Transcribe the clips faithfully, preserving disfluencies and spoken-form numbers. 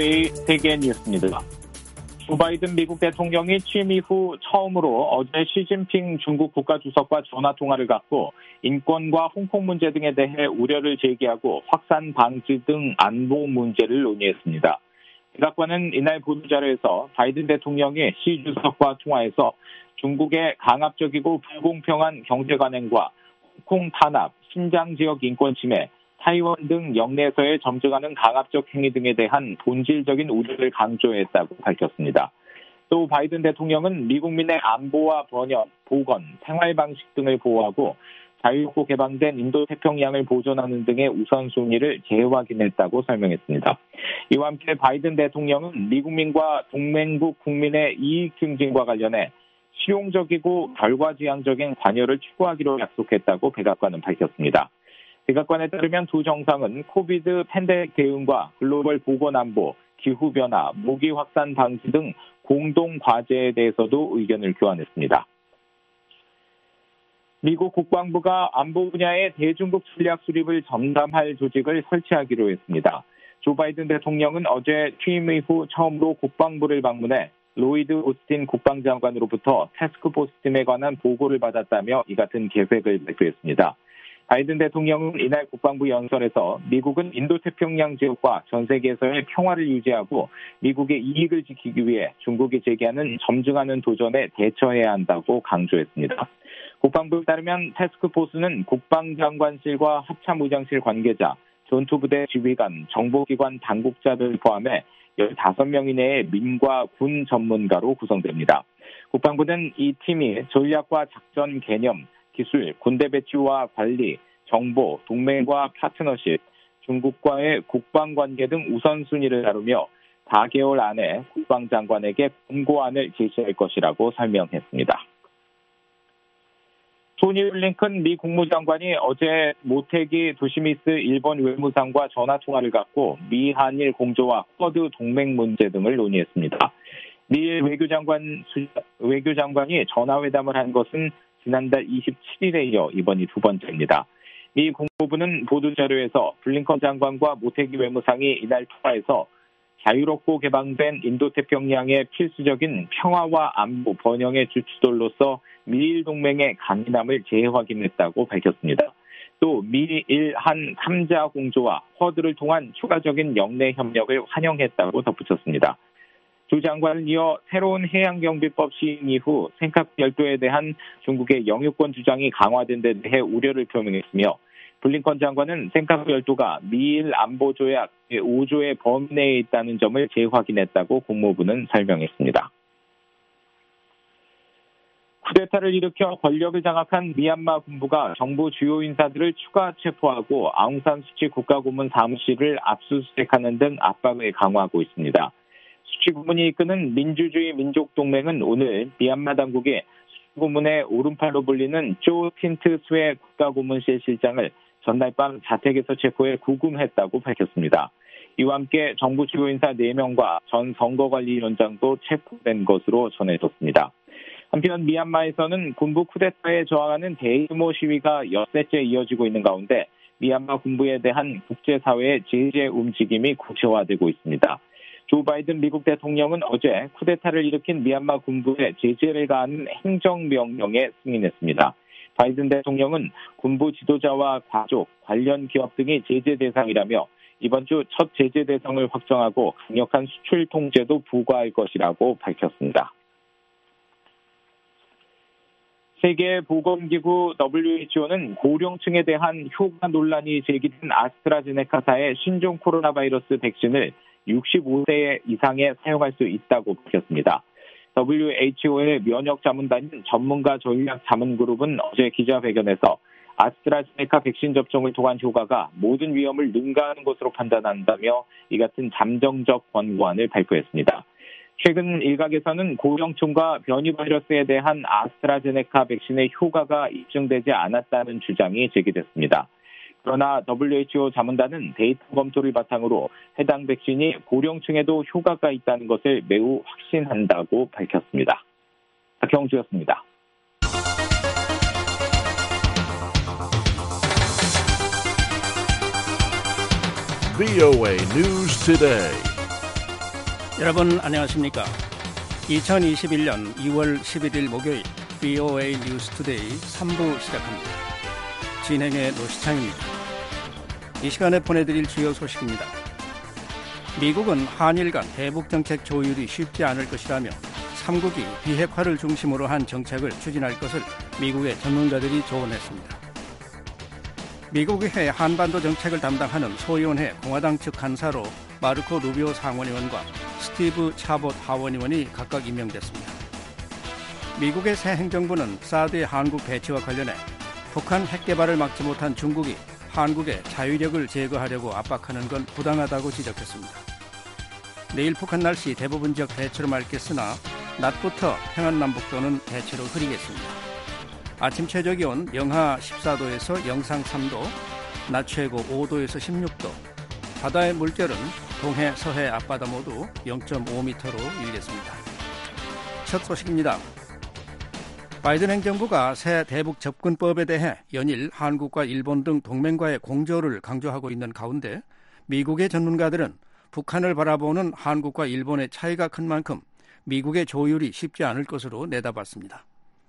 브이오에이 세계 뉴스입니다. 조 바이든 미국 대통령이 취임 이후 처음으로 어제 시진핑 중국 국가주석과 전화통화를 갖고 인권과 홍콩 문제 등에 대해 우려를 제기하고 확산 방지 등 안보 문제를 논의했습니다. 백악관은 이날 보도자료에서 바이든 대통령이 시 주석과 통화에서 중국의 강압적이고 불공평한 경제 관행과 홍콩 탄압, 신장 지역 인권 침해, 타이완 등 영내에서의 점증하는 강압적 행위 등에 대한 본질적인 우려를 강조했다고 밝혔습니다. 또 바이든 대통령은 미국민의 안보와 번영, 보건, 생활 방식 등을 보호하고 자유롭고 개방된 인도태평양을 보존하는 등의 우선순위를 재확인했다고 설명했습니다. 이와 함께 바이든 대통령은 미국민과 동맹국 국민의 이익 증진과 관련해 실용적이고 결과지향적인 관여를 추구하기로 약속했다고 백악관은 밝혔습니다. 백악관에 따르면 두 정상은 코비드 팬데믹 대응과 글로벌 보건안보, 기후변화, 모기 확산 방지 등 공동 과제에 대해서도 의견을 교환했습니다. 미국 국방부가 안보 분야의 대중국 전략 수립을 전담할 조직을 설치하기로 했습니다. 조 바이든 대통령은 어제 취임 이후 처음으로 국방부를 방문해 로이드 오스틴 국방장관으로부터 태스크포스 팀에 관한 보고를 받았다며 이 같은 계획을 발표했습니다. 바이든 대통령은 이날 국방부 연설에서 미국은 인도태평양 지역과 전 세계에서의 평화를 유지하고 미국의 이익을 지키기 위해 중국이 제기하는 점증하는 도전에 대처해야 한다고 강조했습니다. 국방부에 따르면 태스크포스는 국방장관실과 합참의장실 관계자, 전투부대 지휘관, 정보기관 당국자들을 포함해 열다섯 명 이내의 민과 군 전문가로 구성됩니다. 국방부는 이 팀이 전략과 작전 개념, 기술, 군대 배치와 관리, 정보, 동맹과 파트너십, 중국과의 국방관계 등 우선순위를 다루며 사 개월 안에 국방장관에게 권고안을 제시할 것이라고 설명했습니다. 토니 블링컨 미 국무장관이 어제 모테기 도시미스 일본 외무상과 전화통화를 갖고 미 한일 공조와 쿼드 동맹 문제 등을 논의했습니다. 미일 외교장관, 외교장관이 전화회담을 한 것은 지난달 이십칠일에 이어 이번이 두 번째입니다. 미 국무부는 보도자료에서 블링컨 장관과 모테기 외무상이 이날 통화에서 자유롭고 개방된 인도태평양의 필수적인 평화와 안보 번영의 주축들로서 미일 동맹의 강인함을 재확인했다고 밝혔습니다. 또 미일 한 삼 자 공조와 쿼드를 통한 추가적인 영내 협력을 환영했다고 덧붙였습니다. 조 장관은 이어 새로운 해양경비법 시행 이후尖閣열도에 대한 중국의 영유권 주장이 강화된 데 대해 우려를 표명했으며 블링컨 장관은尖閣열도가 미일 안보조약 오 조의 범위 내에 있다는 점을 재확인했다고 국무부는 설명했습니다. 쿠데타를 일으켜 권력을 장악한 미얀마 군부가 정부 주요 인사들을 추가 체포하고 아웅산 수치 국가고문 사무실을 압수수색하는 등 압박을 강화하고 있습니다. 수치 고문이 이끄는 민주주의 민족동맹은 오늘 미얀마 당국이 수치 고문의 오른팔로 불리는 쪼 틴트 스웨 국가고문실 실장을 전날 밤 자택에서 체포해 구금했다고 밝혔습니다. 이와 함께 정부 주요 인사 네 명과 전 선거관리위원장도 체포된 것으로 전해졌습니다. 한편 미얀마에서는 군부 쿠데타에 저항하는 대규모 시위가 엿새째 이어지고 있는 가운데 미얀마 군부에 대한 국제사회의 제재 움직임이 구체화되고 있습니다. 조 바이든 미국 대통령은 어제 쿠데타를 일으킨 미얀마 군부에 제재를 가하는 행정명령에 승인했습니다. 바이든 대통령은 군부 지도자와 가족, 관련 기업 등이 제재 대상이라며 이번 주 첫 제재 대상을 확정하고 강력한 수출 통제도 부과할 것이라고 밝혔습니다. 세계보건기구 더블유에이치오는 고령층에 대한 효과 논란이 제기된 아스트라제네카사의 신종 코로나 바이러스 백신을 육십오 세 이상에 사용할 수 있다고 밝혔습니다. 더블유에이치오의 면역자문단인 전문가 전략 자문그룹은 어제 기자회견에서 아스트라제네카 백신 접종을 통한 효과가 모든 위험을 능가하는 것으로 판단한다며 이 같은 잠정적 권고안을 발표했습니다. 최근 일각에서는 고령층과 변이 바이러스에 대한 아스트라제네카 백신의 효과가 입증되지 않았다는 주장이 제기됐습니다. 그러나 더블유에이치오 자문단은 데이터 검토를 바탕으로 해당 백신이 고령층에도 효과가 있다는 것을 매우 확신한다고 밝혔습니다. 박형주였습니다. 브이오에이 News Today. 여러분 안녕하십니까? 이천이십일년 이월 십일일 목요일 브이오에이 뉴스투데이 삼 부 시작합니다. 진행의 노시창입니다. 이 시간에 보내드릴 주요 소식입니다. 미국은 한일 간 대북정책 조율이 쉽지 않을 것이라며 삼국이 비핵화를 중심으로 한 정책을 추진할 것을 미국의 전문가들이 조언했습니다. 미국의 한반도 정책을 담당하는 소위원회 공화당 측 간사로 마르코 루비오 상원의원과 스티브 차봇 하원의원이 각각 임명됐습니다. 미국의 새 행정부는 사드의 한국 배치와 관련해 북한 핵 개발을 막지 못한 중국이 한국의 자유력을 제거하려고 압박하는 건 부당하다고 지적했습니다. 내일 북한 날씨 대부분 지역 대체로 맑겠으나 낮부터 평안남북도는 대체로 흐리겠습니다. 아침 최저기온 영하 십사도에서 영상 삼도, 낮 최고 오도에서 십육도, 바다의 물결은 동해, 서해, 앞바다 모두 영점오 미터로 일겠습니다. 첫 소식입니다. 바이든 행정부가 새 대북 접근법에 대해 연일 한국과 일본 등 동맹과의 공조를 강조하고 있는 가운데 미국의 전문가들은 북한을 바라보는 한국과 일본의 차이가 큰 만큼 미국의 조율이 쉽지 않을 것으로 내다봤습니다.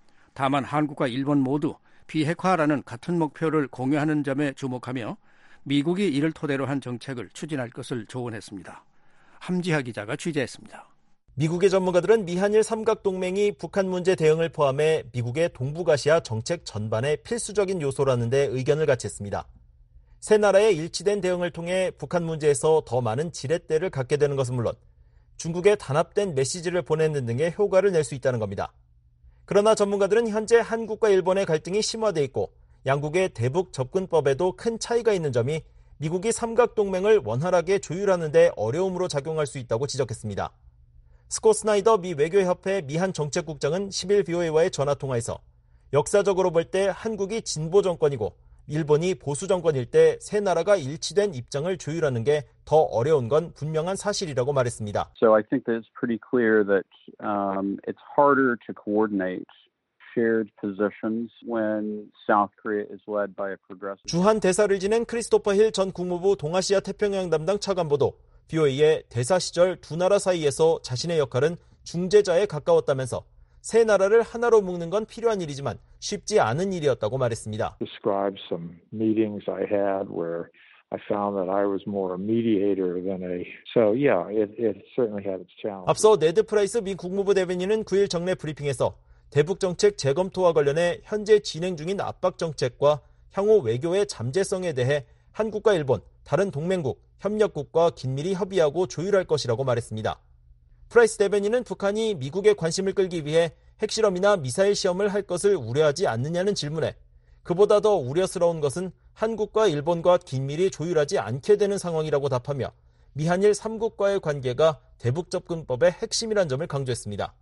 다만 한국과 일본 모두 비핵화라는 같은 목표를 공유하는 점에 주목하며 미국이 이를 토대로 한 정책을 추진할 것을 조언했습니다. 함지하 기자가 취재했습니다. 미국의 전문가들은 미한일 삼각동맹이 북한 문제 대응을 포함해 미국의 동북아시아 정책 전반의 필수적인 요소라는 데 의견을 같이 했습니다. 세 나라의 일치된 대응을 통해 북한 문제에서 더 많은 지렛대를 갖게 되는 것은 물론 중국에 단합된 메시지를 보내는 등의 효과를 낼 수 있다는 겁니다. 그러나 전문가들은 현재 한국과 일본의 갈등이 심화돼 있고 양국의 대북 접근법에도 큰 차이가 있는 점이 미국이 삼각동맹을 원활하게 조율하는 데 어려움으로 작용할 수 있다고 지적했습니다. 스콧 스나이더 미 외교협회 미한 정책국장은 십일 브이오에이와의 전화통화에서 역사적으로 볼 때 한국이 진보 정권이고 일본이 보수 정권일 때 세 나라가 일치된 입장을 조율하는 게 더 어려운 건 분명한 사실이라고 말했습니다. So I think that it's pretty clear that um, it's harder to coordinate shared positions when South Korea is led by a progressive. 주한 대사를 지낸 크리스토퍼 힐 전 국무부 동아시아 태평양 담당 차관보도 브이오에이의 대사 시절 두 나라 사이에서 자신의 역할은 중재자에 가까웠다면서 세 나라를 하나로 묶는 건 필요한 일이지만 쉽지 않은 일이었다고 말했습니다. Describe some meetings I had where I found that I was more a mediator than a. So yeah, it, it certainly had its challenges. 앞서 네드 프라이스 미 국무부 대변인은 구일 정례 브리핑에서 대북 정책 재검토와 관련해 현재 진행 중인 압박 정책과 향후 외교의 잠재성에 대해 한국과 일본, 다른 동맹국, 협력국과 긴밀히 협의하고 조율할 것이라고 말했습니다. 프라이스 대변인은 북한이 미국의 관심을 끌기 위해 핵실험이나 미사일 시험을 할 것을 우려하지 않느냐는 질문에 그보다 더 우려스러운 것은 한국과 일본과 긴밀히 조율하지 않게 되는 상황이라고 답하며 미한일 삼국과의 관계가 대북접근법의 핵심이란 점을 강조했습니다.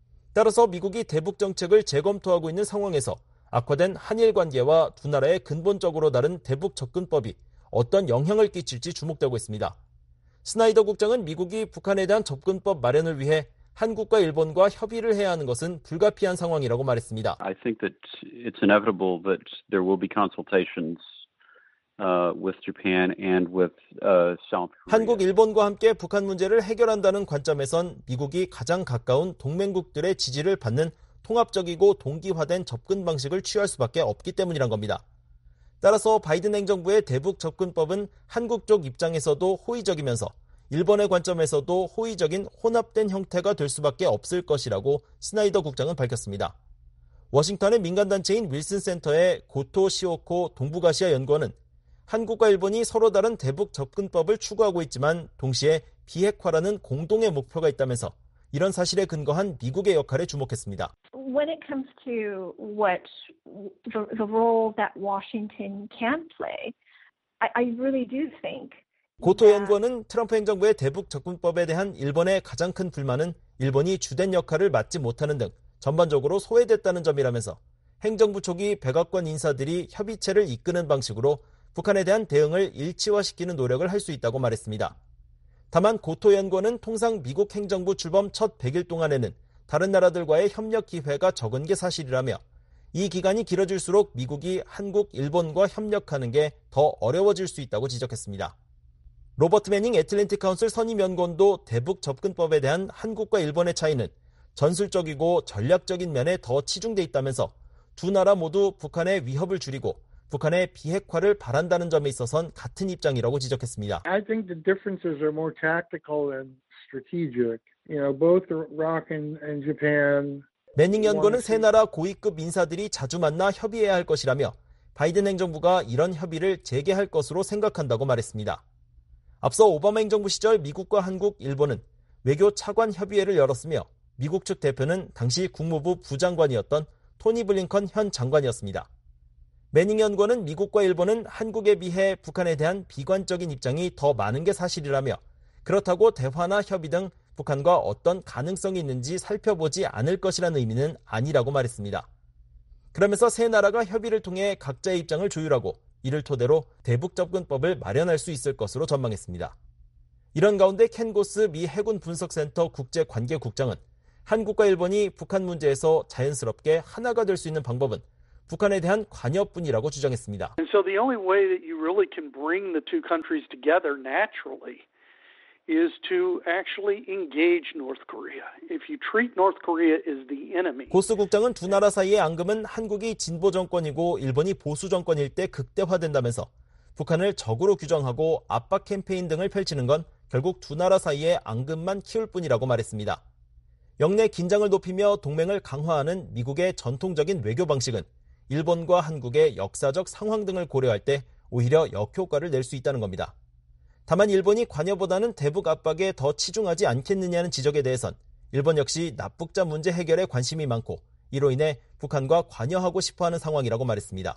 따라서 미국이 대북 정책을 재검토하고 있는 상황에서 악화된 한일 관계와 두 나라의 근본적으로 다른 대북 접근법이 어떤 영향을 끼칠지 주목되고 있습니다. 스나이더 국장은 미국이 북한에 대한 접근법 마련을 위해 한국과 일본과 협의를 해야 하는 것은 불가피한 상황이라고 말했습니다. I think that it's inevitable that there will be consultations uh, with Japan and with uh, South Korea. 한국, 일본과 함께 북한 문제를 해결한다는 관점에선 미국이 가장 가까운 동맹국들의 지지를 받는 통합적이고 동기화된 접근 방식을 취할 수밖에 없기 때문이란 겁니다. 따라서 바이든 행정부의 대북 접근법은 한국 쪽 입장에서도 호의적이면서 일본의 관점에서도 호의적인 혼합된 형태가 될 수밖에 없을 것이라고 스나이더 국장은 밝혔습니다. 워싱턴의 민간단체인 윌슨 센터의 고토 시오코 동북아시아 연구원은 한국과 일본이 서로 다른 대북 접근법을 추구하고 있지만 동시에 비핵화라는 공동의 목표가 있다면서 이런 사실에 근거한 미국의 역할에 주목했습니다. When it comes to what the, the role that Washington can play, I, I really do think 고토 연구원은 트럼프 행정부의 대북 접근법에 대한 일본의 가장 큰 불만은 일본이 주된 역할을 맡지 못하는 등 전반적으로 소외됐다는 점이라면서 행정부 초기 백악관 인사들이 협의체를 이끄는 방식으로 북한에 대한 대응을 일치화시키는 노력을 할 수 있다고 말했습니다. 다만 고토 연구원은 통상 미국 행정부 출범 첫 백 일 동안에는 다른 나라들과의 협력 기회가 적은 게 사실이라며 이 기간이 길어질수록 미국이 한국, 일본과 협력하는 게 더 어려워질 수 있다고 지적했습니다. 로버트 매닝 애틀랜틱 카운슬 선임연구원도 대북 접근법에 대한 한국과 일본의 차이는 전술적이고 전략적인 면에 더 치중돼 있다면서 두 나라 모두 북한의 위협을 줄이고 북한의 비핵화를 바란다는 점에 있어선 같은 입장이라고 지적했습니다. I think the differences are more tactical than strategic. You know, both Iraq and, and Japan. 매닝 연구원은 세 나라 고위급 인사들이 자주 만나 협의해야 할 것이라며 바이든 행정부가 이런 협의를 재개할 것으로 생각한다고 말했습니다. 앞서 오바마 행정부 시절 미국과 한국, 일본은 외교 차관 협의회를 열었으며 미국 측 대표는 당시 국무부 부장관이었던 토니 블링컨 현 장관이었습니다. 매닝 연구원은 미국과 일본은 한국에 비해 북한에 대한 비관적인 입장이 더 많은 게 사실이라며 그렇다고 대화나 협의 등 북한과 어떤 가능성이 있는지 살펴보지 않을 것이라는 의미는 아니라고 말했습니다. 그러면서 세 나라가 협의를 통해 각자의 입장을 조율하고 이를 토대로 대북 접근법을 마련할 수 있을 것으로 전망했습니다. 이런 가운데 켄 고스 미 해군 분석센터 국제관계국장은 한국과 일본이 북한 문제에서 자연스럽게 하나가 될 수 있는 방법은 북한에 대한 관여뿐이라고 주장했습니다. And so the only way that you really can bring the two countries together naturally is to actually engage North Korea. If you treat North Korea as the enemy. 고스 국장은 두 나라 사이의 앙금은 한국이 진보 정권이고 일본이 보수 정권일 때 극대화된다면서 북한을 적으로 규정하고 압박 캠페인 등을 펼치는 건 결국 두 나라 사이의 앙금만 키울 뿐이라고 말했습니다. 영내 긴장을 높이며 동맹을 강화하는 미국의 전통적인 외교 방식은 일본과 한국의 역사적 상황 등을 고려할 때 오히려 역효과를 낼 수 있다는 겁니다. 다만 일본이 관여보다는 대북 압박에 더 치중하지 않겠느냐는 지적에 대해선 일본 역시 납북자 문제 해결에 관심이 많고 이로 인해 북한과 관여하고 싶어하는 상황이라고 말했습니다.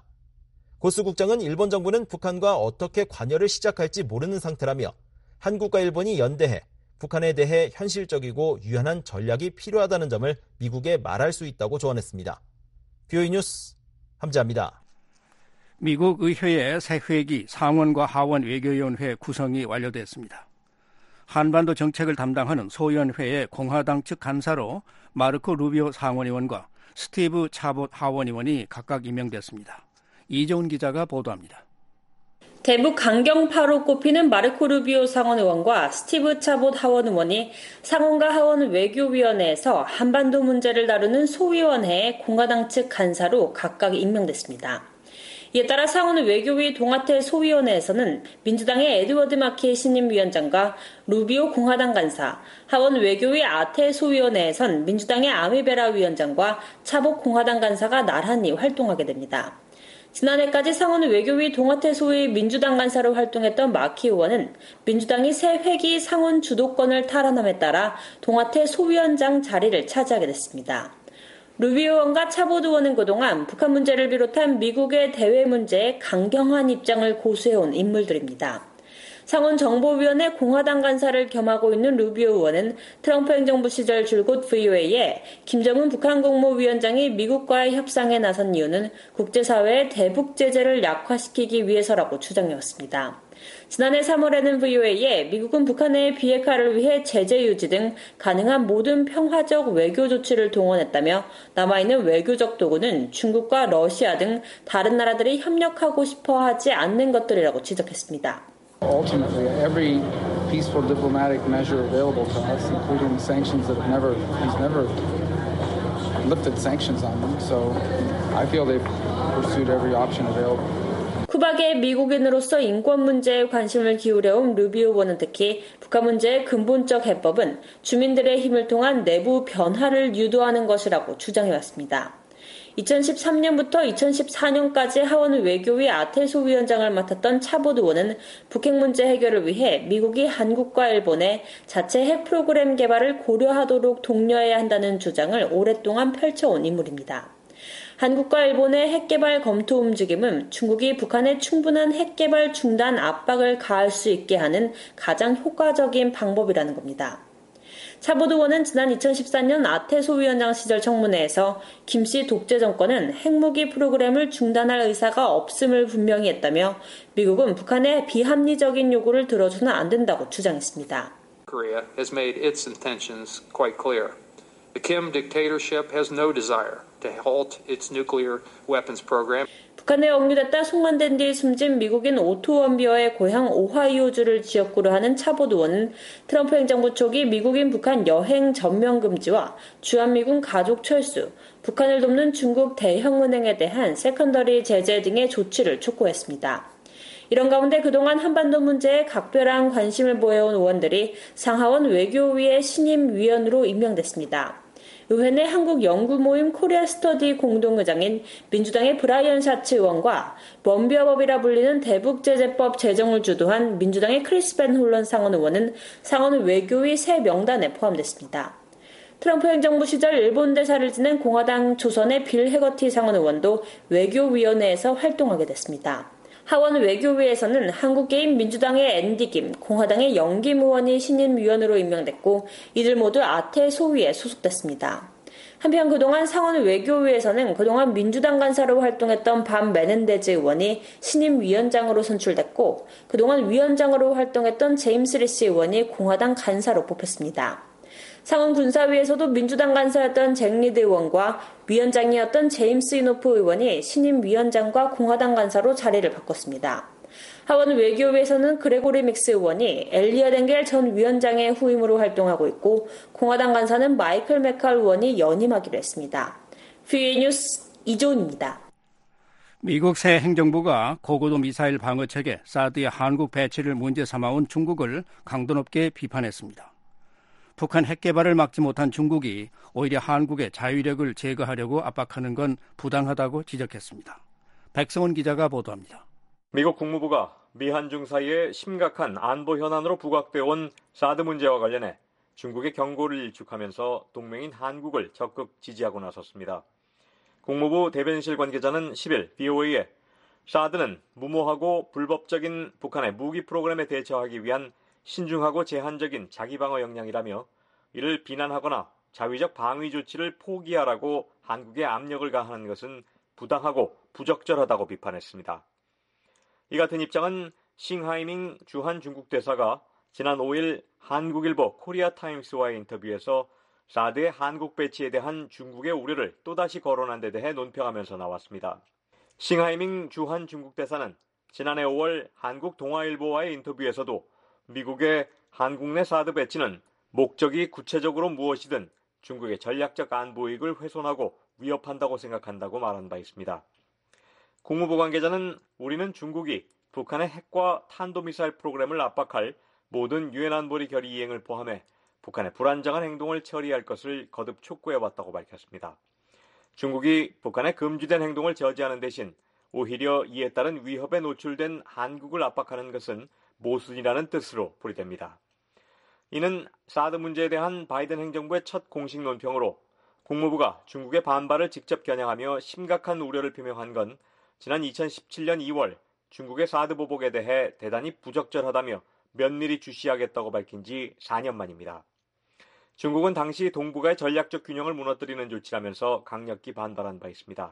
고스 국장은 일본 정부는 북한과 어떻게 관여를 시작할지 모르는 상태라며 한국과 일본이 연대해 북한에 대해 현실적이고 유연한 전략이 필요하다는 점을 미국에 말할 수 있다고 조언했습니다. 비오이 뉴스 함지아입니다. 미국 의회의 새 회기 상원과 하원 외교위원회 구성이 완료됐습니다. 한반도 정책을 담당하는 소위원회의 공화당 측 간사로 마르코 루비오 상원의원과 스티브 차봇 하원의원이 각각 임명됐습니다. 이종훈 기자가 보도합니다. 대북 강경파로 꼽히는 마르코 루비오 상원의원과 스티브 차봇 하원의원이 상원과 하원 외교위원회에서 한반도 문제를 다루는 소위원회의 공화당 측 간사로 각각 임명됐습니다. 이에 따라 상원 외교위 동아태 소위원회에서는 민주당의 에드워드 마키 신임위원장과 루비오 공화당 간사, 하원 외교위 아태 소위원회에선 민주당의 아미베라 위원장과 차봇 공화당 간사가 나란히 활동하게 됩니다. 지난해까지 상원 외교위 동아태 소위 민주당 간사로 활동했던 마키 의원은 민주당이 새 회기 상원 주도권을 탈환함에 따라 동아태 소위원장 자리를 차지하게 됐습니다. 루비오 의원과 차봇 의원은 그동안 북한 문제를 비롯한 미국의 대외 문제에 강경한 입장을 고수해온 인물들입니다. 상원 정보위원회 공화당 간사를 겸하고 있는 루비오 의원은 트럼프 행정부 시절 줄곧 브이오에이에 김정은 북한 국무위원장이 미국과의 협상에 나선 이유는 국제사회의 대북 제재를 약화시키기 위해서라고 주장해왔습니다. 지난해 삼월에는 브이오에이에 미국은 북한의 비핵화를 위해 제재 유지 등 가능한 모든 평화적 외교 조치를 동원했다며 남아있는 외교적 도구는 중국과 러시아 등 다른 나라들이 협력하고 싶어 하지 않는 것들이라고 지적했습니다. Ultimately, every peaceful diplomatic measure available to us, including sanctions that have never, he's never lifted sanctions on them. So I feel they've pursued every option available. 쿠박의 미국인으로서 인권 문제에 관심을 기울여온 루비오 의원은 특히 북한 문제의 근본적 해법은 주민들의 힘을 통한 내부 변화를 유도하는 것이라고 주장해왔습니다. 이천십삼 년부터 이천십사 년까지 하원 외교위 아테소 위원장을 맡았던 차봇 의원은 북핵 문제 해결을 위해 미국이 한국과 일본에 자체 핵 프로그램 개발을 고려하도록 독려해야 한다는 주장을 오랫동안 펼쳐온 인물입니다. 한국과 일본의 핵개발 검토 움직임은 중국이 북한에 충분한 핵개발 중단 압박을 가할 수 있게 하는 가장 효과적인 방법이라는 겁니다. 차봇 의원은 지난 이천십사 년 아테소 위원장 시절 청문회에서 김씨 독재 정권은 핵무기 프로그램을 중단할 의사가 없음을 분명히 했다며 미국은 북한의 비합리적인 요구를 들어주는 안 된다고 주장했습니다. Korea has made its intentions quite clear. The Kim dictatorship has no desire to halt its nuclear weapons program. 북한에 억류됐다 송환된 뒤 숨진 미국인 오토 원비어의 고향 오하이오주를 지역구로 하는 차봇 의원은 트럼프 행정부 초기 미국인 북한 여행 전면 금지와 주한미군 가족 철수, 북한을 돕는 중국 대형은행에 대한 세컨더리 제재 등의 조치를 촉구했습니다. 이런 가운데 그동안 한반도 문제에 각별한 관심을 보여온 의원들이 상하원 외교위의 신임 위원으로 임명됐습니다. 의회 내 한국 연구 모임 코리아 스터디 공동의장인 민주당의 브라이언 샤츠 의원과 원비어법이라 불리는 대북제재법 제정을 주도한 민주당의 크리스 벤 홀런 상원 의원은 상원 외교위 새 명단에 포함됐습니다. 트럼프 행정부 시절 일본 대사를 지낸 공화당 초선의 빌 해거티 상원 의원도 외교위원회에서 활동하게 됐습니다. 하원 외교위에서는 한국계인 민주당의 앤디 김, 공화당의 영김 의원이 신임 위원으로 임명됐고 이들 모두 아태 소위에 소속됐습니다. 한편 그동안 상원 외교위에서는 그동안 민주당 간사로 활동했던 밤 메넨데즈 의원이 신임 위원장으로 선출됐고 그동안 위원장으로 활동했던 제임스 리시 의원이 공화당 간사로 뽑혔습니다. 상원 군사위에서도 민주당 간사였던 잭 리드 의원과 위원장이었던 제임스 이노프 의원이 신임 위원장과 공화당 간사로 자리를 바꿨습니다. 하원 외교위에서는 그레고리 믹스 의원이 엘리엇 엥겔 전 위원장의 후임으로 활동하고 있고 공화당 간사는 마이클 맥칼 의원이 연임하기로 했습니다. 브이오에이 뉴스 이조은입니다. 미국 새 행정부가 고고도 미사일 방어 체계 사드의 한국 배치를 문제 삼아온 중국을 강도 높게 비판했습니다. 북한 핵 개발을 막지 못한 중국이 오히려 한국의 자유력을 제거하려고 압박하는 건 부당하다고 지적했습니다. 백성원 기자가 보도합니다. 미국 국무부가 미한중 사이에 심각한 안보 현안으로 부각되어 온 사드 문제와 관련해 중국의 경고를 일축하면서 동맹인 한국을 적극 지지하고 나섰습니다. 국무부 대변실 관계자는 십일 브이오에이에 사드는 무모하고 불법적인 북한의 무기 프로그램에 대처하기 위한 신중하고 제한적인 자기방어 역량이라며 이를 비난하거나 자위적 방위 조치를 포기하라고 한국에 압력을 가하는 것은 부당하고 부적절하다고 비판했습니다. 이 같은 입장은 싱하이밍 주한 중국 대사가 지난 오일 한국일보 코리아타임스와의 인터뷰에서 사드의 한국 배치에 대한 중국의 우려를 또다시 거론한 데 대해 논평하면서 나왔습니다. 싱하이밍 주한 중국 대사는 지난해 오월 한국 동아일보와의 인터뷰에서도 미국의 한국 내 사드 배치는 목적이 구체적으로 무엇이든 중국의 전략적 안보 이익을 훼손하고 위협한다고 생각한다고 말한 바 있습니다. 국무부 관계자는 우리는 중국이 북한의 핵과 탄도미사일 프로그램을 압박할 모든 유엔 안보리 결의 이행을 포함해 북한의 불안정한 행동을 처리할 것을 거듭 촉구해왔다고 밝혔습니다. 중국이 북한의 금지된 행동을 저지하는 대신 오히려 이에 따른 위협에 노출된 한국을 압박하는 것은 모순이라는 뜻으로 풀이됩니다. 이는 사드 문제에 대한 바이든 행정부의 첫 공식 논평으로 국무부가 중국의 반발을 직접 겨냥하며 심각한 우려를 표명한 건 지난 이천십칠년 이월 중국의 사드 보복에 대해 대단히 부적절하다며 면밀히 주시하겠다고 밝힌 지 사 년 만입니다. 중국은 당시 동북아의 전략적 균형을 무너뜨리는 조치라면서 강력히 반발한 바 있습니다.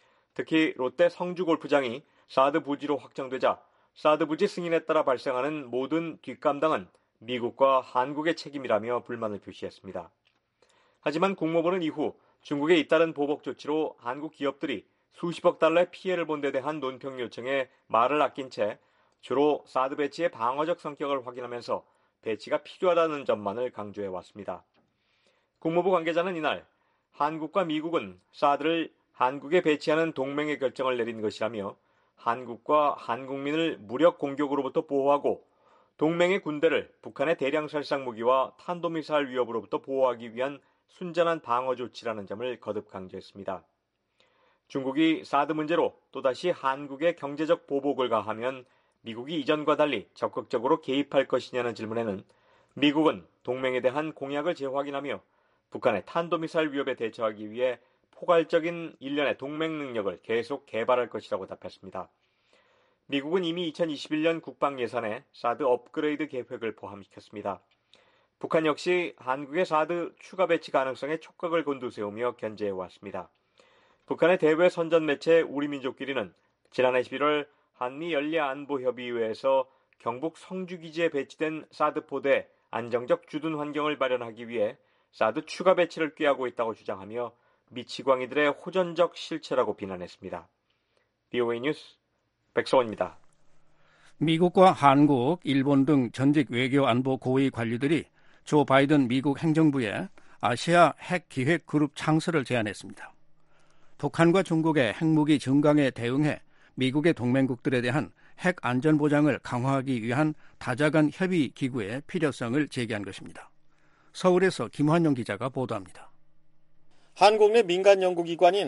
특히 롯데 성주 골프장이 사드 부지로 확정되자 사드 부지 승인에 따라 발생하는 모든 뒷감당은 미국과 한국의 책임이라며 불만을 표시했습니다. 하지만 국무부는 이후 중국의 잇따른 보복 조치로 한국 기업들이 수십억 달러의 피해를 본 데 대한 논평 요청에 말을 아낀 채 주로 사드 배치의 방어적 성격을 확인하면서 배치가 필요하다는 점만을 강조해 왔습니다. 국무부 관계자는 이날 한국과 미국은 사드를 한국에 배치하는 동맹의 결정을 내린 것이라며 한국과 한국민을 무력 공격으로부터 보호하고 동맹의 군대를 북한의 대량 살상 무기와 탄도미사일 위협으로부터 보호하기 위한 순전한 방어 조치라는 점을 거듭 강조했습니다. 중국이 사드 문제로 또다시 한국의 경제적 보복을 가하면 미국이 이전과 달리 적극적으로 개입할 것이냐는 질문에는 미국은 동맹에 대한 공약을 재확인하며 북한의 탄도미사일 위협에 대처하기 위해 포괄적인 일련의 동맹 능력을 계속 개발할 것이라고 답했습니다. 미국은 이미 이천이십일년 국방 예산에 사드 업그레이드 계획을 포함시켰습니다. 북한 역시 한국의 사드 추가 배치 가능성에 촉각을 곤두세우며 견제해왔습니다. 북한의 대외 선전 매체 우리민족끼리는 지난해 십일월 한미 연례안보협의회에서 경북 성주기지에 배치된 사드 포대에 안정적 주둔 환경을 마련하기 위해 사드 추가 배치를 꾀하고 있다고 주장하며 미치광이들의 호전적 실체라고 비난했습니다. 브이오에이 뉴스 백성원입니다. 미국과 한국, 일본 등 전직 외교 안보 고위 관리들이 조 바이든 미국 행정부에 아시아 핵 기획 그룹 창설을 제안했습니다. 북한과 중국의 핵무기 증강에 대응해 미국의 동맹국들에 대한 핵 안전 보장을 강화하기 위한 다자간 협의 기구의 필요성을 제기한 것입니다. 서울에서 김환영 기자가 보도합니다. 한국 내 민간 연구기관인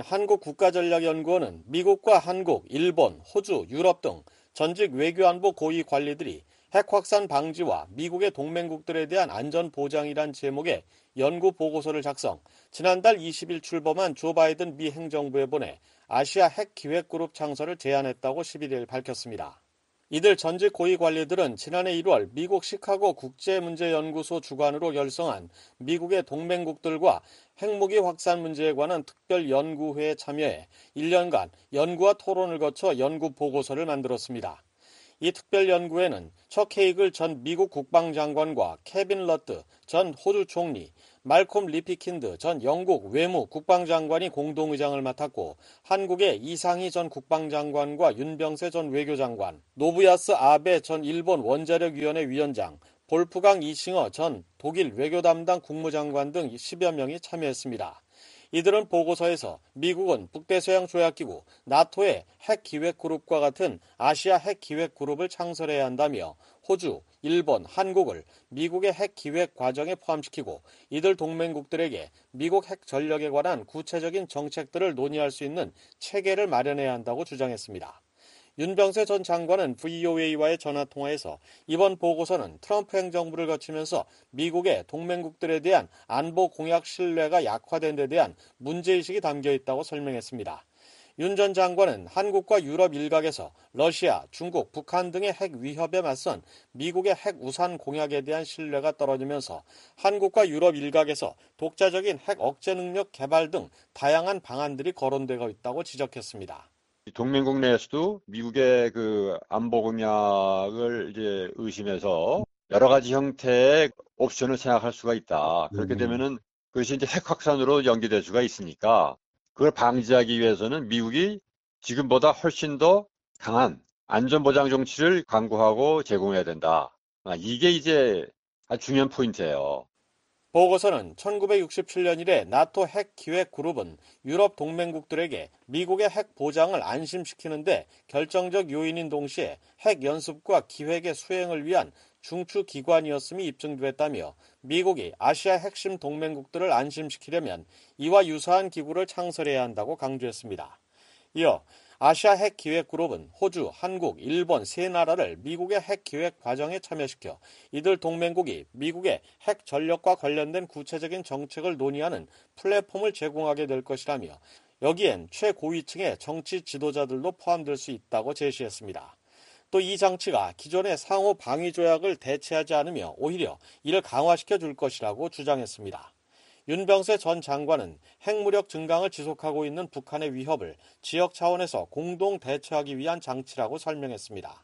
한국국가전략연구원은 미국과 한국, 일본, 호주, 유럽 등 전직 외교안보 고위 관리들이 핵 확산 방지와 미국의 동맹국들에 대한 안전 보장이란 제목의 연구 보고서를 작성, 지난달 이십 일 출범한 조 바이든 미 행정부에 보내 아시아 핵 기획그룹 창설을 제안했다고 십일 일 밝혔습니다. 이들 전직 고위 관리들은 지난해 일월 미국 시카고 국제문제연구소 주관으로 결성한 미국의 동맹국들과 핵무기 확산 문제에 관한 특별연구회에 참여해 일 년간 연구와 토론을 거쳐 연구 보고서를 만들었습니다. 이 특별연구회는 척 헤이글 전 미국 국방장관과 케빈 러트 전 호주 총리, 말콤 리피킨드 전 영국 외무 국방장관이 공동의장을 맡았고, 한국의 이상희 전 국방장관과 윤병세 전 외교장관, 노부야스 아베 전 일본 원자력위원회 위원장, 볼프강 이싱어 전 독일 외교담당 국무장관 등 십여 명이 참여했습니다. 이들은 보고서에서 미국은 북대서양 조약기구 나토의 핵기획그룹과 같은 아시아 핵기획그룹을 창설해야 한다며 호주, 일본, 한국을 미국의 핵기획 과정에 포함시키고 이들 동맹국들에게 미국 핵 전력에 관한 구체적인 정책들을 논의할 수 있는 체계를 마련해야 한다고 주장했습니다. 윤병세 전 장관은 브이오에이와의 전화통화에서 이번 보고서는 트럼프 행정부를 거치면서 미국의 동맹국들에 대한 안보 공약 신뢰가 약화된 데 대한 문제의식이 담겨 있다고 설명했습니다. 윤 전 장관은 한국과 유럽 일각에서 러시아, 중국, 북한 등의 핵 위협에 맞선 미국의 핵 우산 공약에 대한 신뢰가 떨어지면서 한국과 유럽 일각에서 독자적인 핵 억제 능력 개발 등 다양한 방안들이 거론되고 있다고 지적했습니다. 동맹국 내에서도 미국의 그 안보 공약을 이제 의심해서 여러 가지 형태의 옵션을 생각할 수가 있다. 그렇게 되면은 그것이 이제 핵 확산으로 연계될 수가 있으니까 그걸 방지하기 위해서는 미국이 지금보다 훨씬 더 강한 안전보장 정치를 강구하고 제공해야 된다. 이게 이제 아주 중요한 포인트예요. 보고서는 천구백육십칠 년 이래 나토 핵 기획 그룹은 유럽 동맹국들에게 미국의 핵 보장을 안심시키는데 결정적 요인인 동시에 핵 연습과 기획의 수행을 위한 중추 기관이었음이 입증됐다며 미국이 아시아 핵심 동맹국들을 안심시키려면 이와 유사한 기구를 창설해야 한다고 강조했습니다. 이어 아시아 핵 기획 그룹은 호주, 한국, 일본 세 나라를 미국의 핵 기획 과정에 참여시켜 이들 동맹국이 미국의 핵 전력과 관련된 구체적인 정책을 논의하는 플랫폼을 제공하게 될 것이라며 여기엔 최고위층의 정치 지도자들도 포함될 수 있다고 제시했습니다. 또 이 장치가 기존의 상호 방위 조약을 대체하지 않으며 오히려 이를 강화시켜 줄 것이라고 주장했습니다. 윤병세 전 장관은 핵무력 증강을 지속하고 있는 북한의 위협을 지역 차원에서 공동 대처하기 위한 장치라고 설명했습니다.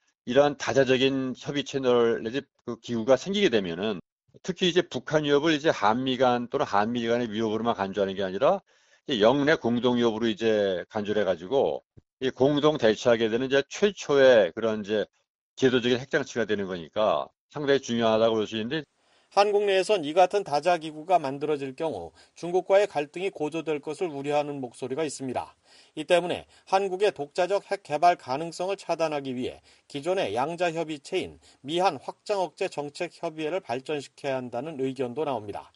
이러한 다자적인 협의 채널 내지 그 기구가 생기게 되면은 특히 이제 북한 위협을 이제 한미 간 또는 한미 간의 위협으로만 간주하는 게 아니라 영내 공동 위협으로 이제 간주를 해가지고 이 공동 대처하게 되는 이제 최초의 그런 이제 제도적인 핵장치가 되는 거니까 상당히 중요하다고 볼 수 있는데. 한국 내에선 이 같은 다자기구가 만들어질 경우 중국과의 갈등이 고조될 것을 우려하는 목소리가 있습니다. 이 때문에 한국의 독자적 핵 개발 가능성을 차단하기 위해 기존의 양자협의체인 미한 확장억제 정책협의회를 발전시켜야 한다는 의견도 나옵니다.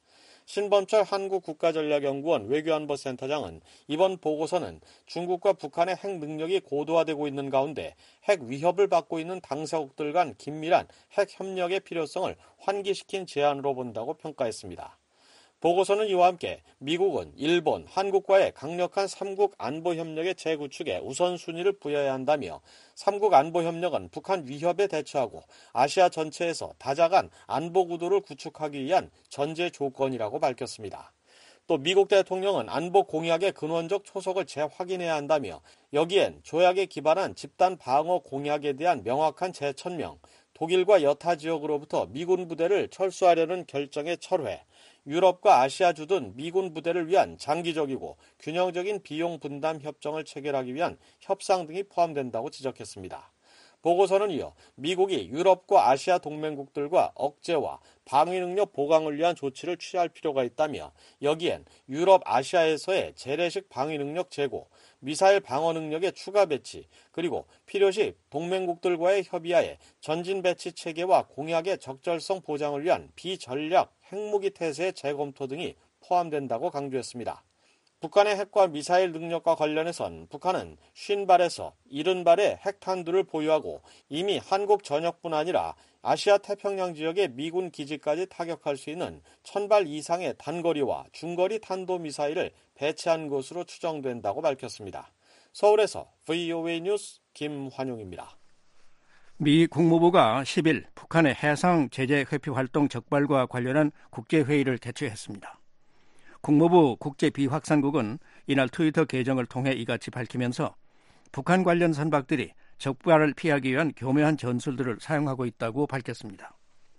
신범철 한국국가전략연구원 외교안보센터장은 이번 보고서는 중국과 북한의 핵 능력이 고도화되고 있는 가운데 핵 위협을 받고 있는 당사국들 간 긴밀한 핵 협력의 필요성을 환기시킨 제안으로 본다고 평가했습니다. 보고서는 이와 함께 미국은 일본, 한국과의 강력한 삼국 안보협력의 재구축에 우선순위를 부여해야 한다며 삼국 안보협력은 북한 위협에 대처하고 아시아 전체에서 다자간 안보구도를 구축하기 위한 전제 조건이라고 밝혔습니다. 또 미국 대통령은 안보 공약의 근원적 초석을 재확인해야 한다며 여기엔 조약에 기반한 집단 방어 공약에 대한 명확한 재천명, 독일과 여타 지역으로부터 미군 부대를 철수하려는 결정의 철회, 유럽과 아시아주 등 미군 부대를 위한 장기적이고 균형적인 비용 분담 협정을 체결하기 위한 협상 등이 포함된다고 지적했습니다. 보고서는 이어 미국이 유럽과 아시아 동맹국들과 억제와 방위 능력 보강을 위한 조치를 취할 필요가 있다며 여기엔 유럽, 아시아에서의 재래식 방위 능력 제고, 미사일 방어 능력의 추가 배치, 그리고 필요시 동맹국들과의 협의하에 전진 배치 체계와 공약의 적절성 보장을 위한 비전략 핵무기 태세의 재검토 등이 포함된다고 강조했습니다. 북한의 핵과 미사일 능력과 관련해선 북한은 오십 발에서 칠십 발의 핵탄두를 보유하고 이미 한국 전역뿐 아니라 아시아 태평양 지역의 미군 기지까지 타격할 수 있는 천 발 이상의 단거리와 중거리 탄도미사일을 배치한 것으로 추정된다고 밝혔습니다. 서울에서 브이오에이 뉴스 김환용입니다. 미 국무부가 십 일 북한의 해상 제재 회피 활동 적발과 관련한 국제회의를 개최했습니다. 국무부 국제비확산국은 이날 트위터 계정을 통해 이같이 밝히면서 북한 관련 선박들이 적발을 피하기 위한 교묘한 전술들을 사용하고 있다고 밝혔습니다.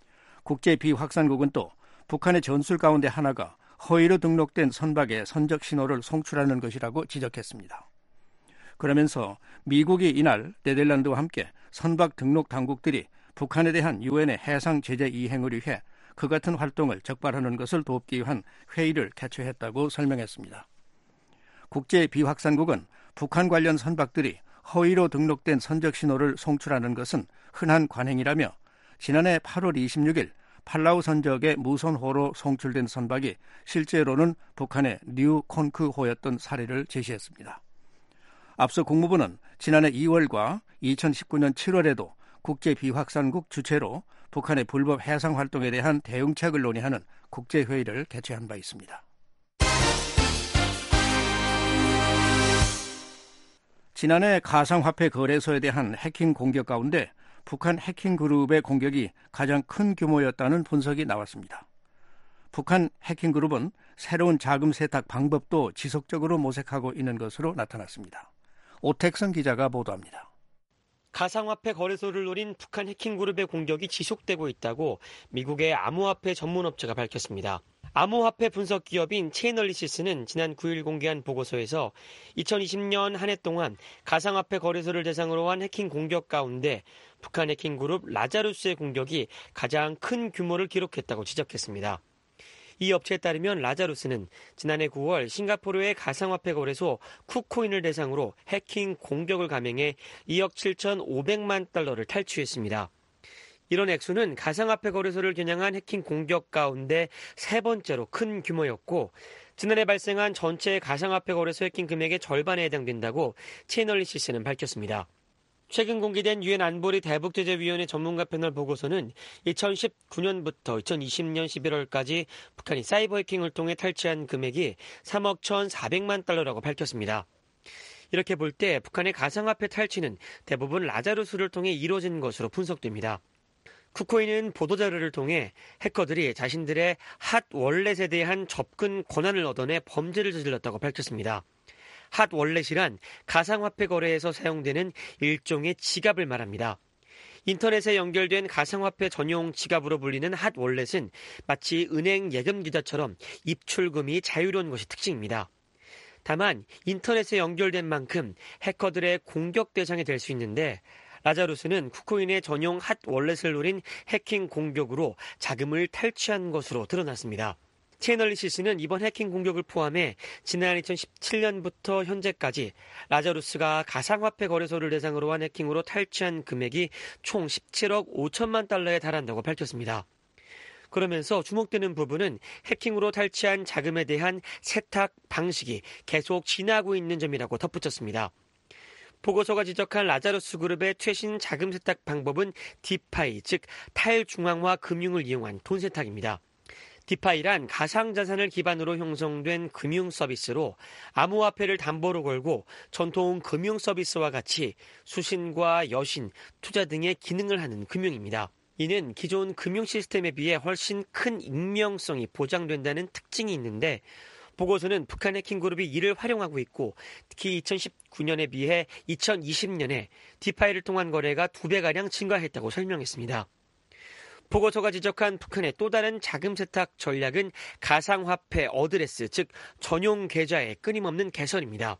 국제비확산국은 또 북한의 전술 가운데 하나가 허위로 등록된 선박의 선적 신호를 송출하는 것이라고 지적했습니다. 그러면서 미국이 이날 네덜란드와 함께 선박 등록 당국들이 북한에 대한 유엔의 해상 제재 이행을 위해 그 같은 활동을 적발하는 것을 돕기 위한 회의를 개최했다고 설명했습니다. 국제비확산국은 북한 관련 선박들이 허위로 등록된 선적 신호를 송출하는 것은 흔한 관행이라며 지난해 팔월 이십육일 팔라우 선적의 무선호로 송출된 선박이 실제로는 북한의 뉴 콘크호였던 사례를 제시했습니다. 앞서 국무부는 지난해 이월과 이천십구년 칠월에도 국제비확산국 주최로 북한의 불법 해상 활동에 대한 대응책을 논의하는 국제회의를 개최한 바 있습니다. 지난해 가상화폐 거래소에 대한 해킹 공격 가운데 북한 해킹 그룹의 공격이 가장 큰 규모였다는 분석이 나왔습니다. 북한 해킹 그룹은 새로운 자금 세탁 방법도 지속적으로 모색하고 있는 것으로 나타났습니다. 오택성 기자가 보도합니다. 가상화폐 거래소를 노린 북한 해킹그룹의 공격이 지속되고 있다고 미국의 암호화폐 전문업체가 밝혔습니다. 암호화폐 분석 기업인 체이널리시스는 지난 구일 공개한 보고서에서 이천이십년 한 해 동안 가상화폐 거래소를 대상으로 한 해킹 공격 가운데 북한 해킹그룹 라자루스의 공격이 가장 큰 규모를 기록했다고 지적했습니다. 이 업체에 따르면 라자루스는 지난해 구월 싱가포르의 가상화폐 거래소 쿠코인을 대상으로 해킹 공격을 감행해 이억 칠천오백만 달러를 탈취했습니다. 이런 액수는 가상화폐 거래소를 겨냥한 해킹 공격 가운데 세 번째로 큰 규모였고 지난해 발생한 전체 가상화폐 거래소 해킹 금액의 절반에 해당된다고 체이널리시스는 밝혔습니다. 최근 공개된 유엔 안보리 대북제재위원회 전문가 패널 보고서는 이천십구년부터 이천이십년 십일월까지 북한이 사이버 해킹을 통해 탈취한 금액이 삼억 천사백만 달러라고 밝혔습니다. 이렇게 볼 때 북한의 가상화폐 탈취는 대부분 라자루스를 통해 이루어진 것으로 분석됩니다. 쿠코인은 보도자료를 통해 해커들이 자신들의 핫 월렛에 대한 접근 권한을 얻어내 범죄를 저질렀다고 밝혔습니다. 핫 월렛이란 가상화폐 거래에서 사용되는 일종의 지갑을 말합니다. 인터넷에 연결된 가상화폐 전용 지갑으로 불리는 핫 월렛은 마치 은행 예금 계좌처럼 입출금이 자유로운 것이 특징입니다. 다만 인터넷에 연결된 만큼 해커들의 공격 대상이 될 수 있는데 라자루스는 쿠코인의 전용 핫 월렛을 노린 해킹 공격으로 자금을 탈취한 것으로 드러났습니다. 체이널리시스는 이번 해킹 공격을 포함해 지난 이천십칠년부터 현재까지 라자루스가 가상화폐 거래소를 대상으로 한 해킹으로 탈취한 금액이 총 십칠억 오천만 달러에 달한다고 밝혔습니다. 그러면서 주목되는 부분은 해킹으로 탈취한 자금에 대한 세탁 방식이 계속 진화하고 있는 점이라고 덧붙였습니다. 보고서가 지적한 라자루스 그룹의 최신 자금 세탁 방법은 디파이, 즉 탈중앙화 금융을 이용한 돈 세탁입니다. 디파이란 가상자산을 기반으로 형성된 금융 서비스로 암호화폐를 담보로 걸고 전통 금융 서비스와 같이 수신과 여신, 투자 등의 기능을 하는 금융입니다. 이는 기존 금융 시스템에 비해 훨씬 큰 익명성이 보장된다는 특징이 있는데 보고서는 북한 해킹그룹이 이를 활용하고 있고 특히 이천십구년에 비해 이천이십년에 디파이를 통한 거래가 두 배가량 증가했다고 설명했습니다. 보고서가 지적한 북한의 또 다른 자금 세탁 전략은 가상화폐 어드레스, 즉 전용 계좌의 끊임없는 개선입니다.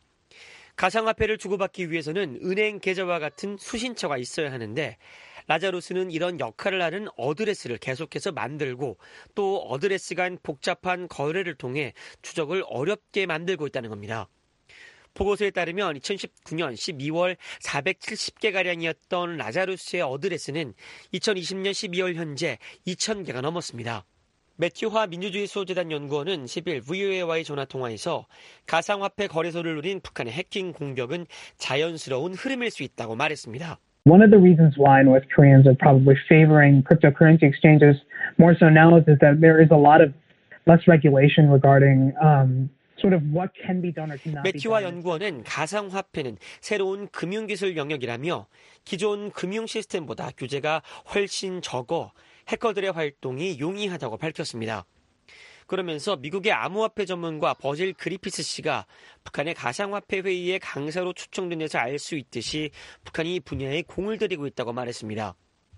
가상화폐를 주고받기 위해서는 은행 계좌와 같은 수신처가 있어야 하는데 라자루스는 이런 역할을 하는 어드레스를 계속해서 만들고 또 어드레스 간 복잡한 거래를 통해 추적을 어렵게 만들고 있다는 겁니다. 보고서에 따르면 이천십구년 십이월 사백칠십 개가량이었던 라자루스의 어드레스는 이천이십년 십이월 현재 이천 개가 넘었습니다. 매튜화 민주주의 수호재단 연구원은 십일 브이오에이와의 전화통화에서 가상화폐 거래소를 노린 북한의 해킹 공격은 자연스러운 흐름일 수 있다고 말했습니다. One of the reasons why North Koreans are probably favoring cryptocurrency exchanges more so now is that there is a lot of less regulation regarding um, sort of what can be done or cannot be done. 매튜화 연구원은 가상화폐는 새로운 금융기술 영역이라며 기존 금융 시스템보다 규제가 훨씬 적어 해커들의 활동이 용이하다고 밝혔습니다. 그러면서 미국의 암호화폐 전문가 버질 그리피스 씨가 북한의 가상화폐 회의에 강사로 초청된 데서 알 수 있듯이 북한이 이 분야에 공을 들이고 있다고 말했습니다.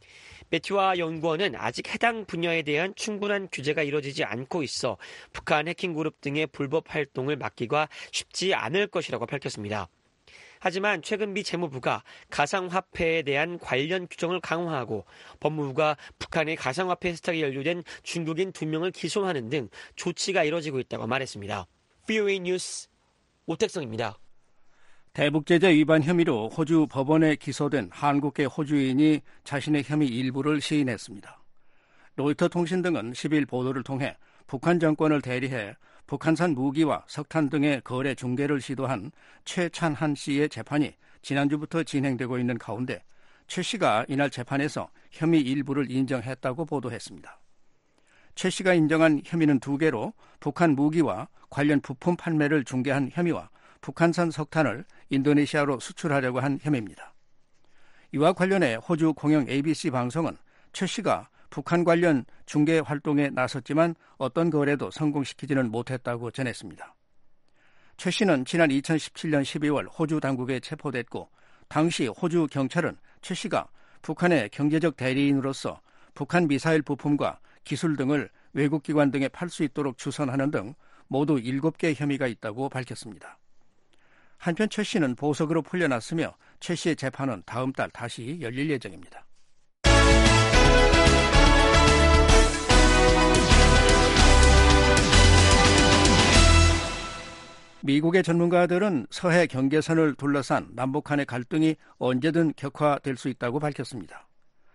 매튜화 연구원은 아직 해당 분야에 대한 충분한 규제가 이루어지지 않고 있어 북한 해킹 그룹 등의 불법 활동을 막기가 쉽지 않을 것이라고 밝혔습니다. 하지만 최근 미 재무부가 가상화폐에 대한 관련 규정을 강화하고 법무부가 북한의 가상화폐 세탁에 연루된 중국인 두 명을 기소하는 등 조치가 이뤄지고 있다고 말했습니다. 브이오에이 뉴스 오택성입니다. 대북제재 위반 혐의로 호주 법원에 기소된 한국계 호주인이 자신의 혐의 일부를 시인했습니다. 로이터 통신 등은 십일 보도를 통해 북한 정권을 대리해 북한산 무기와 석탄 등의 거래 중개를 시도한 최찬한 씨의 재판이 지난주부터 진행되고 있는 가운데 최 씨가 이날 재판에서 혐의 일부를 인정했다고 보도했습니다. 최 씨가 인정한 혐의는 두 개로 북한 무기와 관련 부품 판매를 중개한 혐의와 북한산 석탄을 인도네시아로 수출하려고 한 혐의입니다. 이와 관련해 호주 공영 에이비씨 방송은 최 씨가 북한 관련 중개 활동에 나섰지만 어떤 거래도 성공시키지는 못했다고 전했습니다. 최 씨는 지난 이천십칠년 십이월 호주 당국에 체포됐고 당시 호주 경찰은 최 씨가 북한의 경제적 대리인으로서 북한 미사일 부품과 기술 등을 외국 기관 등에 팔 수 있도록 주선하는 등 모두 일곱 개 혐의가 있다고 밝혔습니다. 한편 최 씨는 보석으로 풀려났으며 최 씨의 재판은 다음 달 다시 열릴 예정입니다. 미국의 전문가들은 서해 경계선을 둘러싼 남북 간의 갈등이 언제든 격화될 수 있다고 밝혔습니다.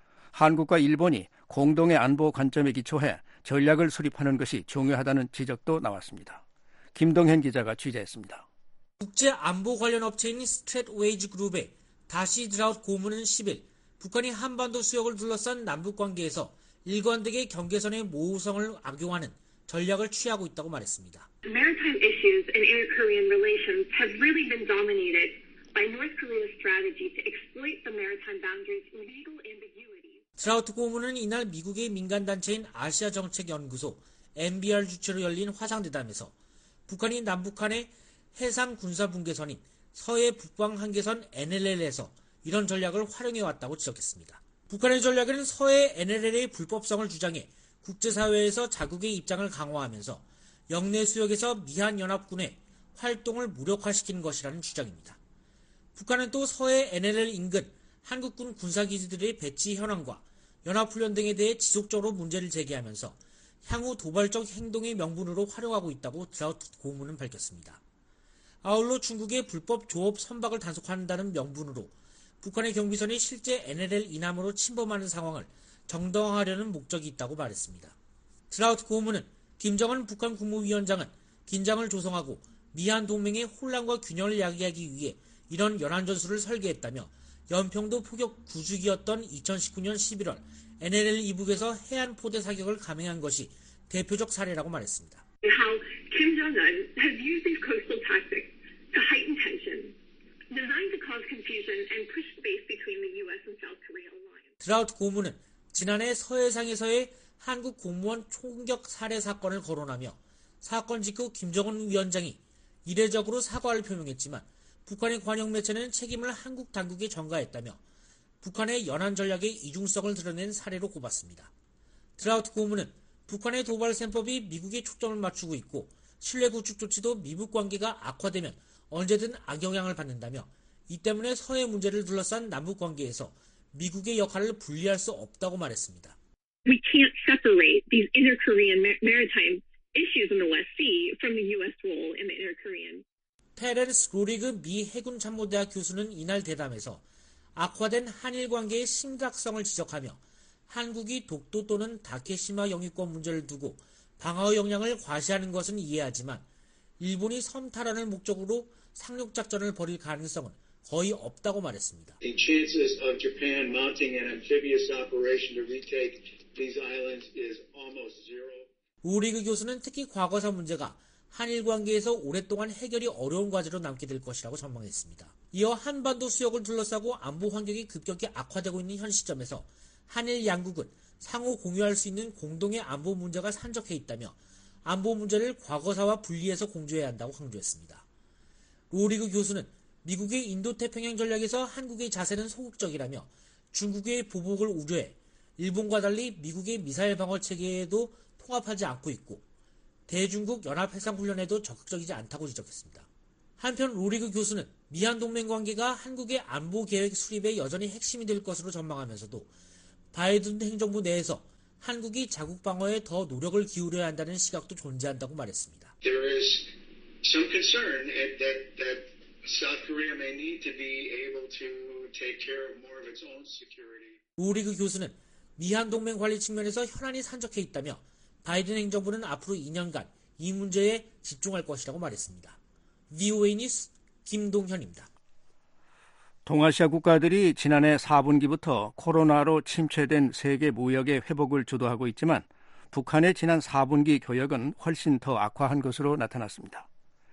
한국과 일본이 공동의 안보 관점에 기초해 전략을 수립하는 것이 중요하다는 지적도 나왔습니다. 김동현 기자가 취재했습니다. 국제 안보 관련 업체인 스트랫웨이즈 그룹의 다시 드라웃 고문은 십일 북한이 한반도 수역을 둘러싼 남북 관계에서 일관되게 경계선의 모호성을 악용하는 전략을 취하고 있다고 말했습니다. Maritime issues and inter-Korean relations have really been dominated by North Korea's strategy to exploit the maritime boundaries' legal ambiguity. 드라우트 고문은 이날 미국의 민간단체인 아시아정책연구소 엠비알 주최로 열린 화상대담에서 북한이 남북한의 해상 군사분계선인 서해 북방 한계선 엔엘엘에서 이런 전략을 활용해왔다고 지적했습니다. 북한의 전략은 서해 엔엘엘의 불법성을 주장해 국제사회에서 자국의 입장을 강화하면서 영내 수역에서 미한연합군의 활동을 무력화시키는 것이라는 주장입니다. 북한은 또 서해 엔엘엘 인근 한국군 군사기지들의 배치 현황과 연합훈련 등에 대해 지속적으로 문제를 제기하면서 향후 도발적 행동의 명분으로 활용하고 있다고 드라우트 고문은 밝혔습니다. 아울러 중국의 불법 조업 선박을 단속한다는 명분으로 북한의 경비선이 실제 엔엘엘 이남으로 침범하는 상황을 정당화하려는 목적이 있다고 말했습니다. 드라우트 고문은 김정은 북한 국무위원장은 긴장을 조성하고 미한 동맹의 혼란과 균형을 야기하기 위해 이런 연안전술을 설계했다며 연평도 포격 구주기였던 이천십구년 십일월 엔엘엘 이북에서 해안 포대 사격을 감행한 것이 대표적 사례라고 말했습니다. How Kim Jong-un has used these coastal tactics to heighten tension, designed to cause confusion and push space between the U S and South Korea alliance. 드라우트 고문은 지난해 서해상에서의 한국 공무원 총격 살해 사건을 거론하며 사건 직후 김정은 위원장이 이례적으로 사과를 표명했지만 북한의 관영 매체는 책임을 한국 당국에 전가했다며 북한의 연안 전략의 이중성을 드러낸 사례로 꼽았습니다. 트라우트 고문은 북한의 도발 셈법이 미국에 초점을 맞추고 있고 신뢰 구축 조치도 미북 관계가 악화되면 언제든 악영향을 받는다며 이 때문에 서해 문제를 둘러싼 남북 관계에서 미국의 역할을 분리할 수 없다고 말했습니다. We can't separate these inter-Korean maritime issues in the West Sea from the U S role in the inter-Korean. 테렌스 로리그 미 해군 참모대학 교수는 이날 대담에서 악화된 한일 관계의 심각성을 지적하며 한국이 독도 또는 다케시마 영유권 문제를 두고 방어 역량을 과시하는 것은 이해하지만 일본이 섬 탈환을 목적으로 상륙 작전을 벌일 가능성은 거의 없다고 말했습니다. The chances of Japan mounting an amphibious operation to retake these islands is almost zero. 우리그 교수는 특히 과거사 문제가 한일 관계에서 오랫동안 해결이 어려운 과제로 남게 될 것이라고 전망했습니다. 이어 한반도 수역을 둘러싸고 안보 환경이 급격히 악화되고 있는 현 시점에서 한일 양국은 상호 공유할 수 있는 공동의 안보 문제가 산적해 있다며 안보 문제를 과거사와 분리해서 공조해야 한다고 강조했습니다. 로리그 교수는 미국의 인도태평양 전략에서 한국의 자세는 소극적이라며 중국의 보복을 우려해 일본과 달리 미국의 미사일 방어 체계에도 통합하지 않고 있고 대중국 연합해상훈련에도 적극적이지 않다고 지적했습니다. 한편 로리그 교수는 미한동맹 관계가 한국의 안보계획 수립의 여전히 핵심이 될 것으로 전망하면서도 바이든 행정부 내에서 한국이 자국 방어에 더 노력을 기울여야 한다는 시각도 존재한다고 말했습니다. There is some concern that, that South Korea may need to be able to take care of more of its own security. 로리그 교수는 미한동맹 관리 측면에서 현안이 산적해 있다며 바이든 행정부는 앞으로 이 년간 이 문제에 집중할 것이라고 말했습니다. 브이오에이 뉴스 김동현입니다. 동아시아 국가들이 지난해 사 분기부터 코로나로 침체된 세계 무역의 회복을 주도하고 있지만 북한의 지난 사 분기 교역은 훨씬 더 악화한 것으로 나타났습니다.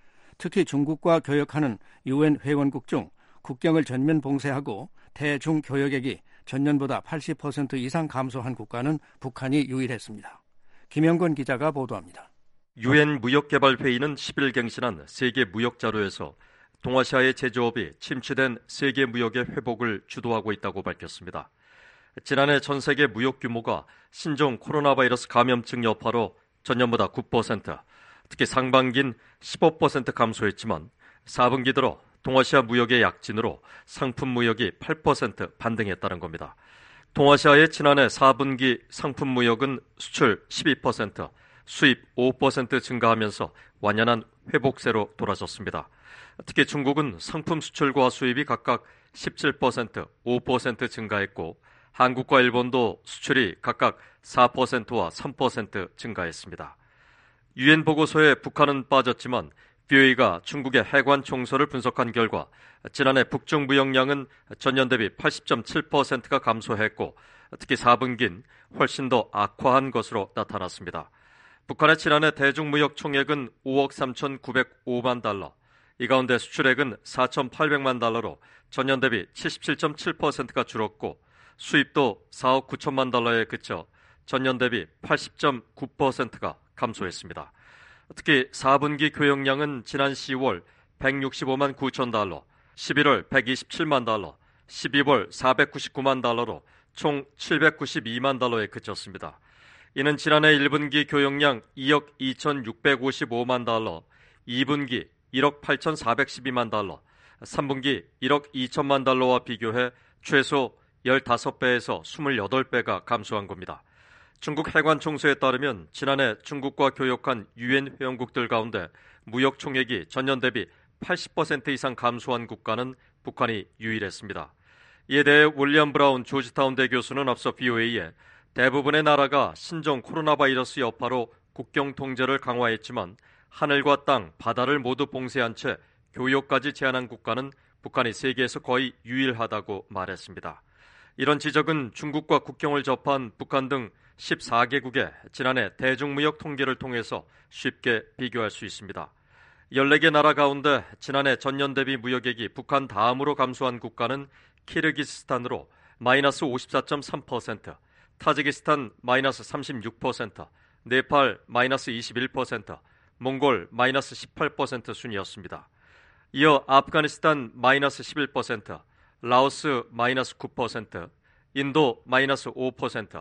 특히 중국과 교역하는 유엔 회원국 중 국경을 전면 봉쇄하고 대중 교역액이 전년보다 팔십 퍼센트 이상 감소한 국가는 북한이 유일했습니다. 김영건 기자가 보도합니다. 유엔 무역개발회의는 십 일 갱신한 세계 무역 자료에서 동아시아의 제조업이 침체된 세계 무역의 회복을 주도하고 있다고 밝혔습니다. 지난해 전 세계 무역 규모가 신종 코로나 바이러스 감염증 여파로 전년보다 구 퍼센트, 특히 상반기인 십오 퍼센트 감소했지만 사 분기 들어 동아시아 무역의 약진으로 상품 무역이 팔 퍼센트 반등했다는 겁니다. 동아시아의 지난해 사 분기 상품 무역은 수출 십이 퍼센트, 수입 오 퍼센트 증가하면서 완연한 회복세로 돌아섰습니다. 특히 중국은 상품 수출과 수입이 각각 십칠 퍼센트, 오 퍼센트 증가했고 한국과 일본도 수출이 각각 사 퍼센트와 삼 퍼센트 증가했습니다. 유엔 보고서에 북한은 빠졌지만 브이오에이가 중국의 해관 총서를 분석한 결과 지난해 북중 무역량은 전년 대비 팔십 점 칠 퍼센트가 감소했고 특히 사 분기는 훨씬 더 악화한 것으로 나타났습니다. 북한의 지난해 대중무역 총액은 오억 삼천구백오만 달러, 이 가운데 수출액은 사천팔백만 달러로 전년 대비 칠십칠 점 칠 퍼센트가 줄었고 수입도 사억 구천만 달러에 그쳐 전년 대비 팔십 점 구 퍼센트가 감소했습니다. 특히 사 분기 교역량은 지난 시월 백육십오만 구천 달러, 십일월 백이십칠만 달러, 십이월 사백구십구만 달러로 총 칠백구십이만 달러에 그쳤습니다. 이는 지난해 일 분기 교역량 이억 이천육백오십오만 달러, 이 분기 일억 팔천사백십이만 달러, 삼 분기 일억 이천만 달러와 비교해 최소 십오 배에서 이십팔 배가 감소한 겁니다. 중국 해관 총서에 따르면 지난해 중국과 교역한 유엔 회원국들 가운데 무역 총액이 전년 대비 팔십 퍼센트 이상 감소한 국가는 북한이 유일했습니다. 이에 대해 윌리엄 브라운 조지타운대 교수는 앞서 브이오에이에 대부분의 나라가 신종 코로나 바이러스 여파로 국경 통제를 강화했지만 하늘과 땅, 바다를 모두 봉쇄한 채 교역까지 제한한 국가는 북한이 세계에서 거의 유일하다고 말했습니다. 이런 지적은 중국과 국경을 접한 북한 등 십사 개국의 지난해 대중무역 통계를 통해서 쉽게 비교할 수 있습니다. 열네 개 나라 가운데 지난해 전년 대비 무역액이 북한 다음으로 감소한 국가는 키르기스스탄으로 마이너스 오십사 점 삼 퍼센트, 타지키스탄 마이너스 삼십육 퍼센트, 네팔 마이너스 이십일 퍼센트, 몽골 마이너스 십팔 퍼센트 순이었습니다. 이어 아프가니스탄 마이너스 십일 퍼센트, 라오스 마이너스 구 퍼센트, 인도 마이너스 오 퍼센트,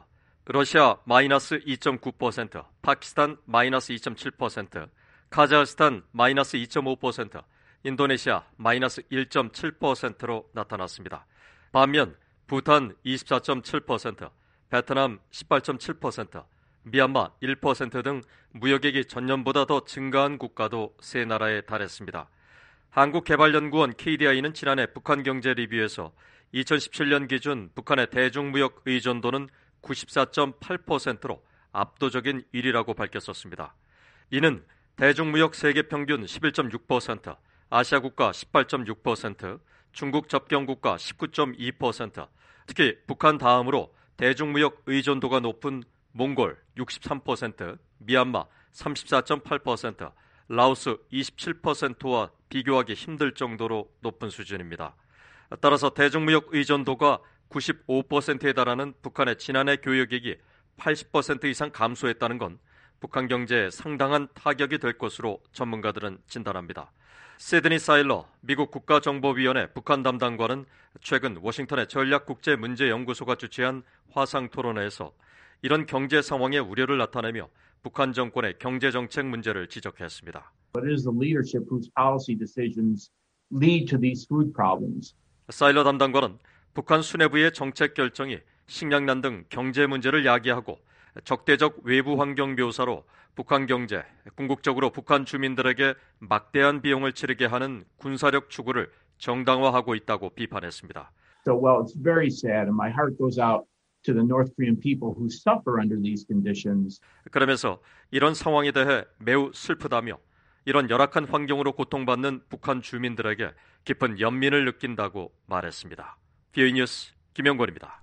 러시아 마이너스 이 점 구 퍼센트, 파키스탄 마이너스 이 점 칠 퍼센트, 카자흐스탄 마이너스 이 점 오 퍼센트, 인도네시아 마이너스 일 점 칠 퍼센트로 나타났습니다. 반면 부탄 이십사 점 칠 퍼센트, 베트남 십팔 점 칠 퍼센트, 미얀마 일 퍼센트 등 무역액이 전년보다 더 증가한 국가도 세 나라에 달했습니다. 한국개발연구원 케이디아이는 지난해 북한 경제 리뷰에서 이천십칠 년 기준 북한의 대중무역 의존도는 구십사 점 팔 퍼센트로 압도적인 일 위라고 밝혔었습니다. 이는 대중무역 세계 평균 십일 점 육 퍼센트, 아시아 국가 십팔 점 육 퍼센트, 중국 접경 국가 십구 점 이 퍼센트, 특히 북한 다음으로 대중무역 의존도가 높은 몽골 육십삼 퍼센트, 미얀마 삼십사 점 팔 퍼센트, 라오스 이십칠 퍼센트와 비교하기 힘들 정도로 높은 수준입니다. 따라서 대중무역 의존도가 구십오 퍼센트에 달하는 북한의 지난해 교역액이 팔십 퍼센트 이상 감소했다는 건 북한 경제에 상당한 타격이 될 것으로 전문가들은 진단합니다. 시드니 사일러 미국 국가정보위원회 북한 담당관은 최근 워싱턴의 전략국제문제연구소가 주최한 화상토론회에서 이런 경제 상황에 우려를 나타내며 북한 정권의 경제정책 문제를 지적했습니다. But it is the leadership whose policy decisions lead to these food problems. 사일러 담당관은 북한 수뇌부의 정책 결정이 식량난 등 경제 문제를 야기하고 적대적 외부 환경 묘사로 북한 경제, 궁극적으로 북한 주민들에게 막대한 비용을 치르게 하는 군사력 추구를 정당화하고 있다고 비판했습니다. So well, it's very sad and my heart goes out to the North Korean people who suffer under these conditions. 그러면서 이런 상황에 대해 매우 슬프다며 이런 열악한 환경으로 고통받는 북한 주민들에게 깊은 연민을 느낀다고 말했습니다. 비오이 뉴스 김영권입니다.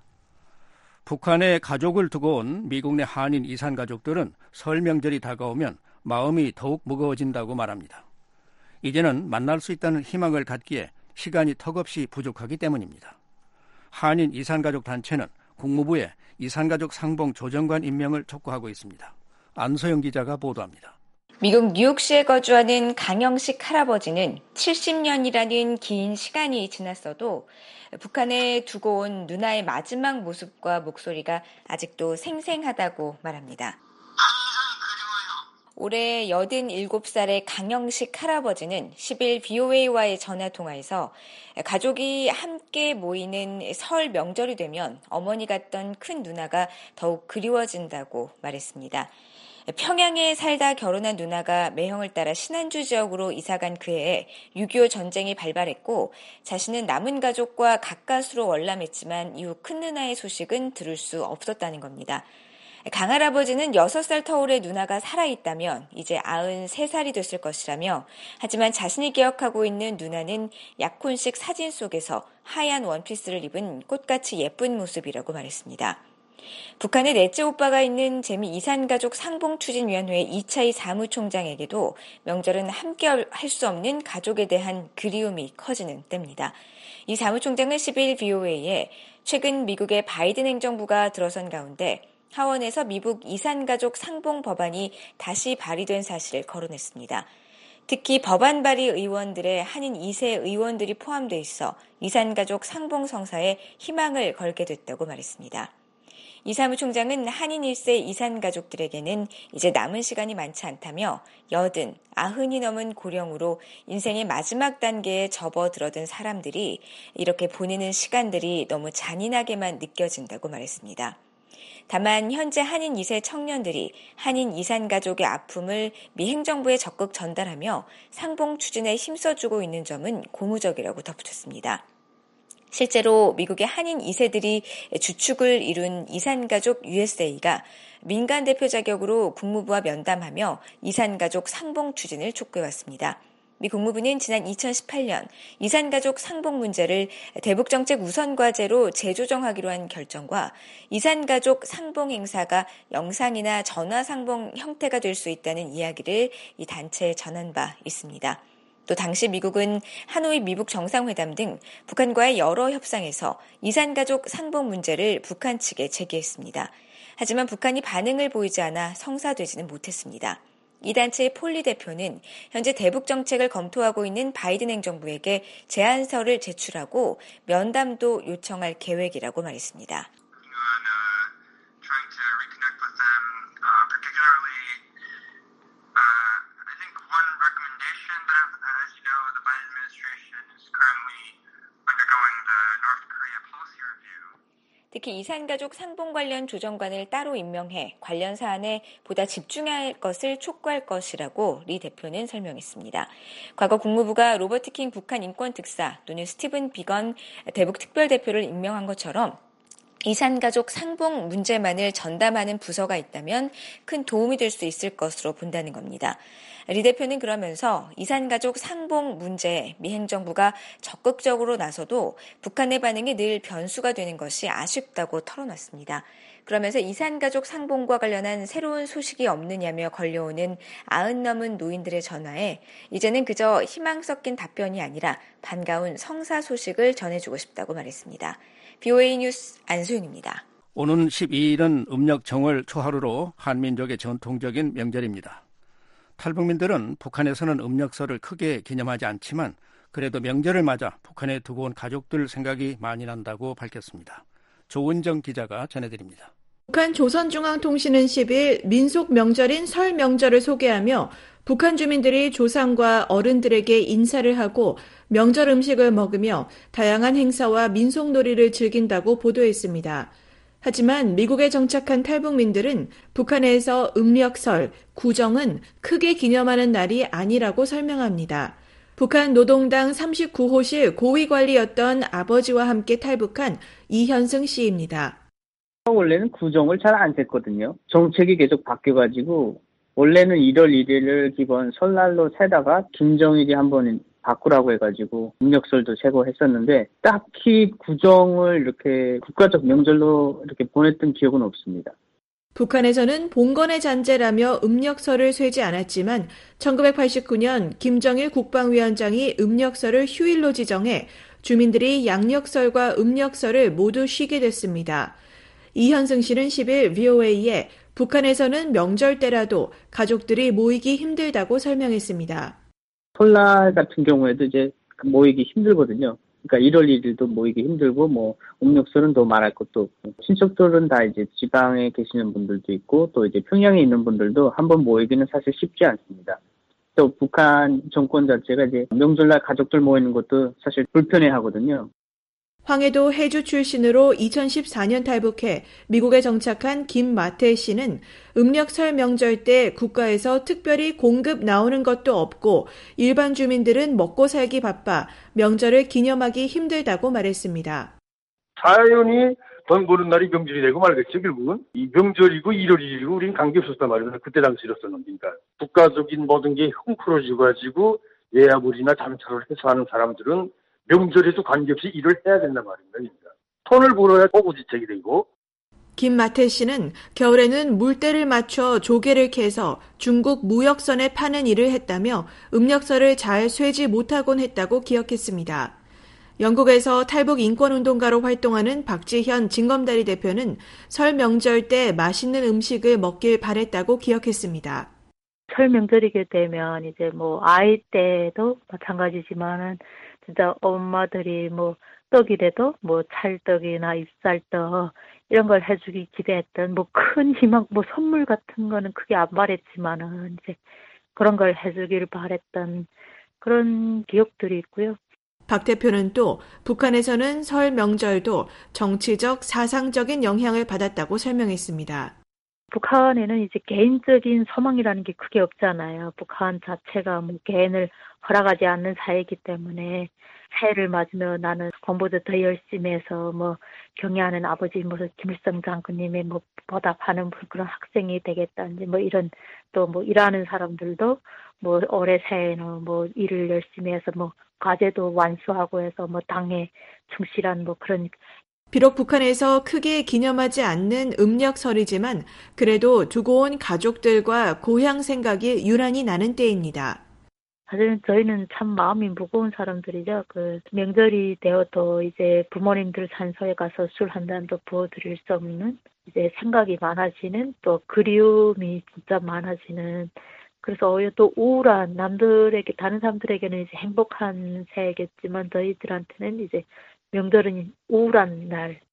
북한에 가족을 두고 온 미국 내 한인 이산 가족들은 설 명절이 다가오면 마음이 더욱 무거워진다고 말합니다. 이제는 만날 수 있다는 희망을 갖기에 시간이 턱없이 부족하기 때문입니다. 한인 이산가족 단체는 국무부에 이산가족 상봉 조정관 임명을 촉구하고 있습니다. 안소영 기자가 보도합니다. 미국 뉴욕시에 거주하는 강영식 할아버지는 칠십 년이라는 긴 시간이 지났어도 북한에 두고 온 누나의 마지막 모습과 목소리가 아직도 생생하다고 말합니다. 올해 여든일곱 살의 강영식 할아버지는 십일 비오에이와의 전화통화에서 가족이 함께 모이는 설 명절이 되면 어머니 같던 큰 누나가 더욱 그리워진다고 말했습니다. 평양에 살다 결혼한 누나가 매형을 따라 신안주 지역으로 이사간 그해에 육이오 전쟁이 발발했고 자신은 남은 가족과 가까스로 월남했지만 이후 큰 누나의 소식은 들을 수 없었다는 겁니다. 강할아버지는 여섯 살 터울의 누나가 살아있다면 이제 아흔세 살이 됐을 것이라며 하지만 자신이 기억하고 있는 누나는 약혼식 사진 속에서 하얀 원피스를 입은 꽃같이 예쁜 모습이라고 말했습니다. 북한의 넷째 오빠가 있는 재미 이산가족 상봉추진위원회 이차희 사무총장에게도 명절은 함께 할 수 없는 가족에 대한 그리움이 커지는 때입니다. 이 사무총장은 십일 비오에이에 최근 미국의 바이든 행정부가 들어선 가운데 하원에서 미국 이산가족 상봉 법안이 다시 발의된 사실을 거론했습니다. 특히 법안 발의 의원들의 한인 이 세 의원들이 포함돼 있어 이산가족 상봉 성사에 희망을 걸게 됐다고 말했습니다. 이 사무총장은 한인 일 세 이산가족들에게는 이제 남은 시간이 많지 않다며 여든, 아흔이 넘은 고령으로 인생의 마지막 단계에 접어들어든 사람들이 이렇게 보내는 시간들이 너무 잔인하게만 느껴진다고 말했습니다. 다만 현재 한인 이 세 청년들이 한인 이산가족의 아픔을 미 행정부에 적극 전달하며 상봉 추진에 힘써주고 있는 점은 고무적이라고 덧붙였습니다. 실제로 미국의 한인 이 세들이 주축을 이룬 이산가족 유에스에이가 민간 대표 자격으로 국무부와 면담하며 이산가족 상봉 추진을 촉구해왔습니다. 미 국무부는 지난 이천십팔 년 이산가족 상봉 문제를 대북정책 우선과제로 재조정하기로 한 결정과 이산가족 상봉 행사가 영상이나 전화 상봉 형태가 될 수 있다는 이야기를 이 단체에 전한 바 있습니다. 또 당시 미국은 하노이 미북 정상회담 등 북한과의 여러 협상에서 이산가족 상봉 문제를 북한 측에 제기했습니다. 하지만 북한이 반응을 보이지 않아 성사되지는 못했습니다. 이 단체의 폴리 대표는 현재 대북 정책을 검토하고 있는 바이든 행정부에게 제안서를 제출하고 면담도 요청할 계획이라고 말했습니다. connect with them, uh, particularly, uh, I think one recommendation that, as you know, the Biden administration is currently undergoing the North Korea policy review. 특히 이산가족 상봉 관련 조정관을 따로 임명해 관련 사안에 보다 집중할 것을 촉구할 것이라고 리 대표는 설명했습니다. 과거 국무부가 로버트 킹 북한 인권특사 또는 스티븐 비건 대북 특별대표를 임명한 것처럼 이산가족 상봉 문제만을 전담하는 부서가 있다면 큰 도움이 될 수 있을 것으로 본다는 겁니다. 리 대표는 그러면서 이산가족 상봉 문제에 미 행정부가 적극적으로 나서도 북한의 반응이 늘 변수가 되는 것이 아쉽다고 털어놨습니다. 그러면서 이산가족 상봉과 관련한 새로운 소식이 없느냐며 걸려오는 아흔 넘은 노인들의 전화에 이제는 그저 희망 섞인 답변이 아니라 반가운 성사 소식을 전해주고 싶다고 말했습니다. 비오에이 뉴스 안소윤입니다. 오는 십이 일은 음력 정월 초하루로 한민족의 전통적인 명절입니다. 탈북민들은 북한에서는 음력설을 크게 기념하지 않지만 그래도 명절을 맞아 북한에 두고 온 가족들 생각이 많이 난다고 밝혔습니다. 조은정 기자가 전해드립니다. 북한 조선중앙통신은 십 일 민속 명절인 설 명절을 소개하며 북한 주민들이 조상과 어른들에게 인사를 하고 명절 음식을 먹으며 다양한 행사와 민속놀이를 즐긴다고 보도했습니다. 하지만 미국에 정착한 탈북민들은 북한에서 음력설, 구정은 크게 기념하는 날이 아니라고 설명합니다. 북한 노동당 삼십구 호실 고위관리였던 아버지와 함께 탈북한 이현승 씨입니다. 원래는 구정을 잘 안 셌거든요. 정책이 계속 바뀌어가지고 원래는 일월 일일을 기본 설날로 세다가 김정일이 한번 바꾸라고 해가지고 음력설도 세고 했었는데 딱히 구정을 이렇게 국가적 명절로 이렇게 보냈던 기억은 없습니다. 북한에서는 봉건의 잔재라며 음력설을 쇠지 않았지만 천구백팔십구 년 김정일 국방위원장이 음력설을 휴일로 지정해 주민들이 양력설과 음력설을 모두 쉬게 됐습니다. 이현승 씨는 십 일 비오에이에 북한에서는 명절 때라도 가족들이 모이기 힘들다고 설명했습니다. 설날 같은 경우에도 이제 모이기 힘들거든요. 그러니까 일월 일일도 모이기 힘들고 뭐 음력설은 더 말할 것도 없고 친척들은 다 이제 지방에 계시는 분들도 있고 또 이제 평양에 있는 분들도 한번 모이기는 사실 쉽지 않습니다. 또 북한 정권 자체가 이제 명절날 가족들 모이는 것도 사실 불편해하거든요. 황해도 해주 출신으로 이천십사 년 탈북해 미국에 정착한 김마태 씨는 음력설 명절 때 국가에서 특별히 공급 나오는 것도 없고 일반 주민들은 먹고 살기 바빠 명절을 기념하기 힘들다고 말했습니다. 자연히 돈 버는 날이 명절이 되고 말겠죠. 결국은 이 명절이고 일월 일일이고 우리는 관계없었단 말이에요. 그때 당시로서는. 그러니까 국가적인 모든 게 헝클어져 가지고 예야물이나 잠차를 해서 하는 사람들은 명절에도 관계없이 일을 해야 된단 말입니다. 돈을 벌어야 호구지책이 되고. 김마태 씨는 겨울에는 물때를 맞춰 조개를 캐서 중국 무역선에 파는 일을 했다며 음력설을 잘 쇠지 못하곤 했다고 기억했습니다. 영국에서 탈북 인권운동가로 활동하는 박지현 진검다리 대표는 설 명절 때 맛있는 음식을 먹길 바랬다고 기억했습니다. 설 명절이게 되면 이제 뭐 아이 때도 마찬가지지만은 진짜 엄마들이 뭐 떡이라도 뭐 찰떡이나 잎살떡 이런 걸 해주기 기대했던 뭐 큰 희망 뭐 선물 같은 거는 크게 안 바랬지만은 이제 그런 걸 해주기를 바랬던 그런 기억들이 있고요. 박 대표는 또 북한에서는 설 명절도 정치적 사상적인 영향을 받았다고 설명했습니다. 북한에는 이제 개인적인 소망이라는 게 크게 없잖아요. 북한 자체가 뭐 개인을 허락하지 않는 사회이기 때문에 새해를 맞으며 나는 공부도 더 열심히 해서 뭐 경애하는 아버지 뭐 김일성 장군님의 뭐 보답하는 그런 학생이 되겠다든지 뭐 이런 또 뭐 일하는 사람들도 뭐 올해 새해는 뭐 일을 열심히 해서 뭐 과제도 완수하고 해서 뭐 당에 충실한 뭐 그런. 비록 북한에서 크게 기념하지 않는 음력설이지만 그래도 두고 온 가족들과 고향 생각이 유난히 나는 때입니다. 사실은 저희는 참 마음이 무거운 사람들이죠. 그 명절이 되어도 이제 부모님들 산소에 가서 술 한 잔도 부어드릴 수 없는 이제 생각이 많아지는 또 그리움이 진짜 많아지는 그래서 오히려 또 우울한 남들에게 다른 사람들에게는 이제 행복한 새해겠지만 저희들한테는 이제 명절은 우울한 날.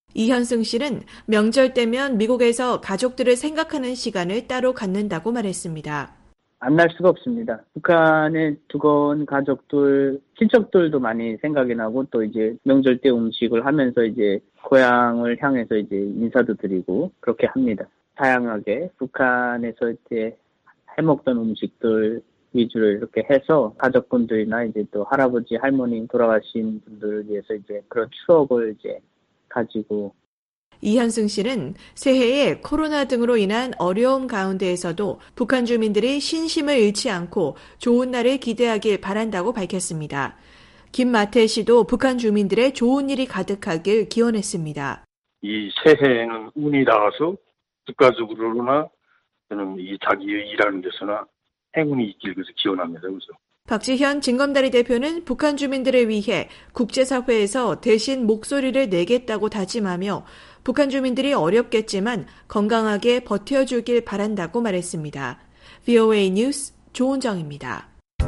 이현승 씨는 명절 때면 미국에서 가족들을 생각하는 시간을 따로 갖는다고 말했습니다. 안 날 수가 없습니다. 북한에 두고 온 가족들, 친척들도 많이 생각이 나고 또 이제 명절 때 음식을 하면서 이제 고향을 향해서 이제 인사도 드리고 그렇게 합니다. 다양하게 북한에서 이제 해먹던 음식들 위주로 이렇게 해서 가족분들이나 이제 또 할아버지, 할머니 돌아가신 분들을 위해서 이제 그런 추억을 이제 가지고. 이현승 씨는 새해에 코로나 등으로 인한 어려움 가운데에서도 북한 주민들이 신심을 잃지 않고 좋은 날을 기대하길 바란다고 밝혔습니다. 김마태 씨도 북한 주민들의 좋은 일이 가득하길 기원했습니다. 이 새해에는 운이 닿아서 국가적으로나 저는 이 자기의 일하는 데서나 행운이 있길 그래서 기원합니다. 그래서. 박지현 진검다리 대표는 북한 주민들을 위해 국제사회에서 대신 목소리를 내겠다고 다짐하며 북한 주민들이 어렵겠지만 건강하게 버텨주길 바란다고 말했습니다. 브이오에이 뉴스 조은정입니다.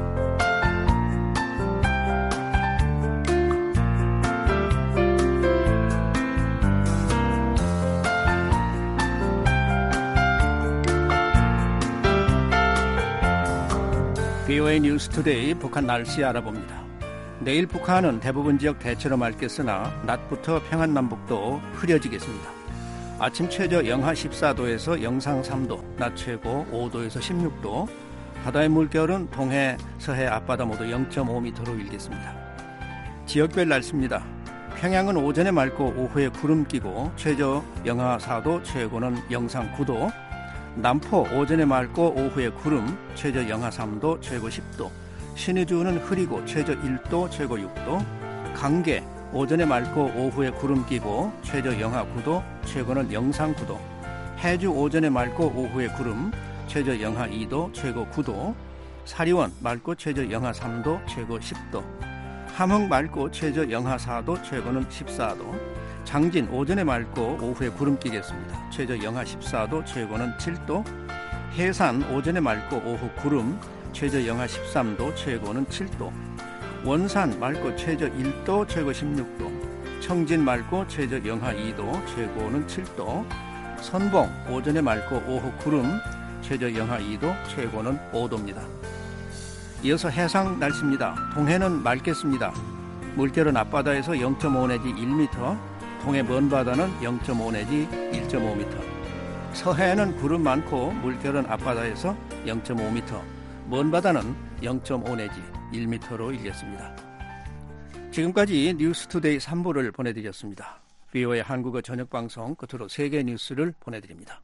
브이오에이 뉴스 투데이 북한 날씨 알아봅니다. 내일 북한은 대부분 지역 대체로 맑겠으나 낮부터 평안남북도 흐려지겠습니다. 아침 최저 영하 십사 도에서 영상 삼 도, 낮 최고 오 도에서 십육 도, 바다의 물결은 동해, 서해 앞바다 모두 영 점 오 미터로 일겠습니다. 지역별 날씨입니다. 평양은 오전에 맑고 오후에 구름 끼고 최저 영하 사 도, 최고는 영상 구 도, 남포 오전에 맑고 오후에 구름, 최저 영하 삼 도, 최고 십 도, 신의주는 흐리고 최저 일 도, 최고 육 도, 강계 오전에 맑고 오후에 구름 끼고 최저 영하 구 도, 최고는 영상 구 도, 해주 오전에 맑고 오후에 구름, 최저 영하 이 도, 최고 구 도, 사리원 맑고 최저 영하 삼 도, 최고 십 도, 함흥 맑고 최저 영하 사 도, 최고는 십사 도, 장진 오전에 맑고 오후에 구름 끼겠습니다. 최저 영하 십사 도, 최고는 칠 도, 해산 오전에 맑고 오후 구름, 최저 영하 십삼 도, 최고는 칠 도, 원산 맑고 최저 일 도, 최고 십육 도, 청진 맑고 최저 영하 이 도, 최고는 칠 도, 선봉 오전에 맑고 오후 구름, 최저 영하 이 도, 최고는 오 도입니다. 이어서 해상 날씨입니다. 동해는 맑겠습니다. 물결은 앞바다에서 영 점 오 내지 일 미터, 동해 먼 바다는 영 점 오 내지 일 점 오 미터, 서해에는 구름 많고 물결은 앞바다에서 영 점 오 미터, 먼 바다는 영 점 오 내지 일 미터로 일겠습니다. 지금까지 뉴스투데이 삼 부를 보내드렸습니다. 브이오에이 한국어 저녁방송 끝으로 세계 뉴스를 보내드립니다.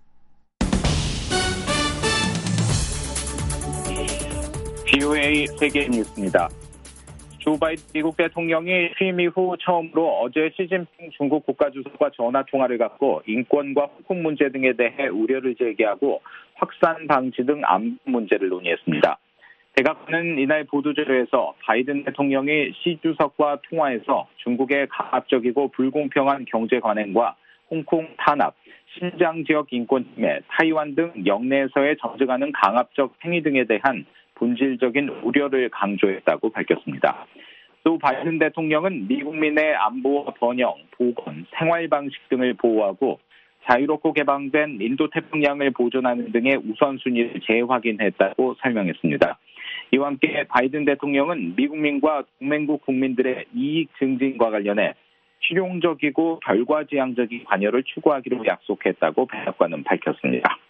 브이오에이 세계 뉴스입니다. 조 바이든 미국 대통령이 취임 이후 처음으로 어제 시진핑 중국 국가주석과 전화 통화를 갖고 인권과 후국 문제 등에 대해 우려를 제기하고 확산 방지 등 안보 문제를 논의했습니다. 백악관은 이날 보도자료에서 바이든 대통령이 시 주석과 통화에서 중국의 강압적이고 불공평한 경제 관행과 홍콩 탄압, 신장 지역 인권 침해, 타이완 등 영내에서의 전쟁하는 강압적 행위 등에 대한 본질적인 우려를 강조했다고 밝혔습니다. 또 바이든 대통령은 미국민의 안보와 번영, 보건, 생활 방식 등을 보호하고 자유롭고 개방된 인도태평양을 보존하는 등의 우선순위를 재확인했다고 설명했습니다. 이와 함께 바이든 대통령은 미국민과 동맹국 국민들의 이익 증진과 관련해 실용적이고 결과지향적인 관여를 추구하기로 약속했다고 백악관은 밝혔습니다.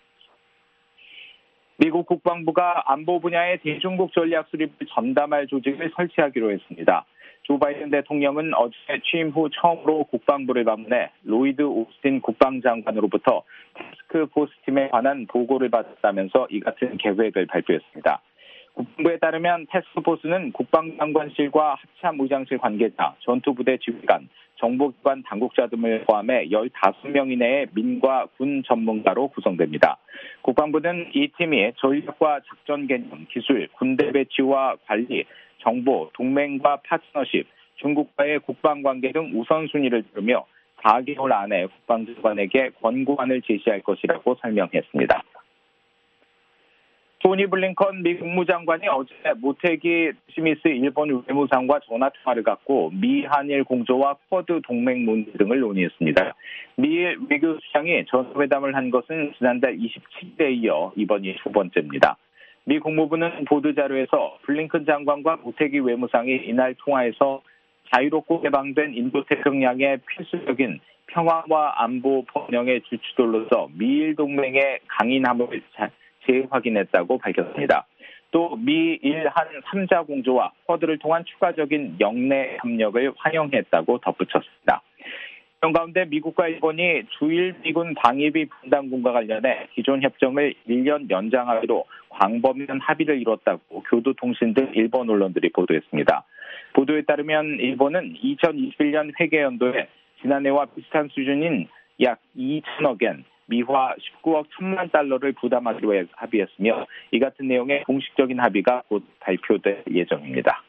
미국 국방부가 안보 분야의 대중국 전략 수립을 전담할 조직을 설치하기로 했습니다. 조 바이든 대통령은 어제 취임 후 처음으로 국방부를 방문해 로이드 오스틴 국방장관으로부터 태스크포스 팀에 관한 보고를 받았다면서 이 같은 계획을 발표했습니다. 국방부에 따르면 태스크포스는 국방장관실과 합참 의장실 관계자, 전투부대 지휘관, 정보기관 당국자 등을 포함해 열다섯 명 이내의 민과 군 전문가로 구성됩니다. 국방부는 이 팀이 전략과 작전 개념, 기술, 군대 배치와 관리, 정보, 동맹과 파트너십, 중국과의 국방관계 등 우선순위를 두며 사 개월 안에 국방장관에게 권고안을 제시할 것이라고 설명했습니다. 토니 블링컨 미 국무장관이 어제 모테기 스미스 일본 외무상과 전화통화를 갖고 미 한일 공조와 쿼드 동맹 문제 등을 논의했습니다. 미일 외교수장이 전화회담을 한 것은 지난달 이십칠일에 이어 이번이 두 번째입니다. 미 국무부는 보도자료에서 블링컨 장관과 모테기 외무상이 이날 통화에서 자유롭고 개방된 인도태평양의 필수적인 평화와 안보 번영의 주축들로서 미일 동맹의 강인함을 재확인했다고 밝혔습니다. 또 미일 한 삼자 공조와 쿼드를 통한 추가적인 영내 협력을 환영했다고 덧붙였습니다. 이런 가운데 미국과 일본이 주일 미군 방위비 분담금과 관련해 기존 협정을 일 년 연장하기로 광범위한 합의를 이뤘다고 교도통신 등 일본 언론들이 보도했습니다. 보도에 따르면 일본은 이천이십일년 회계연도에 지난해와 비슷한 수준인 약 이천억 엔, 미화 십구억 천만 달러를 부담하기로 합의했으며 이 같은 내용의 공식적인 합의가 곧 발표될 예정입니다.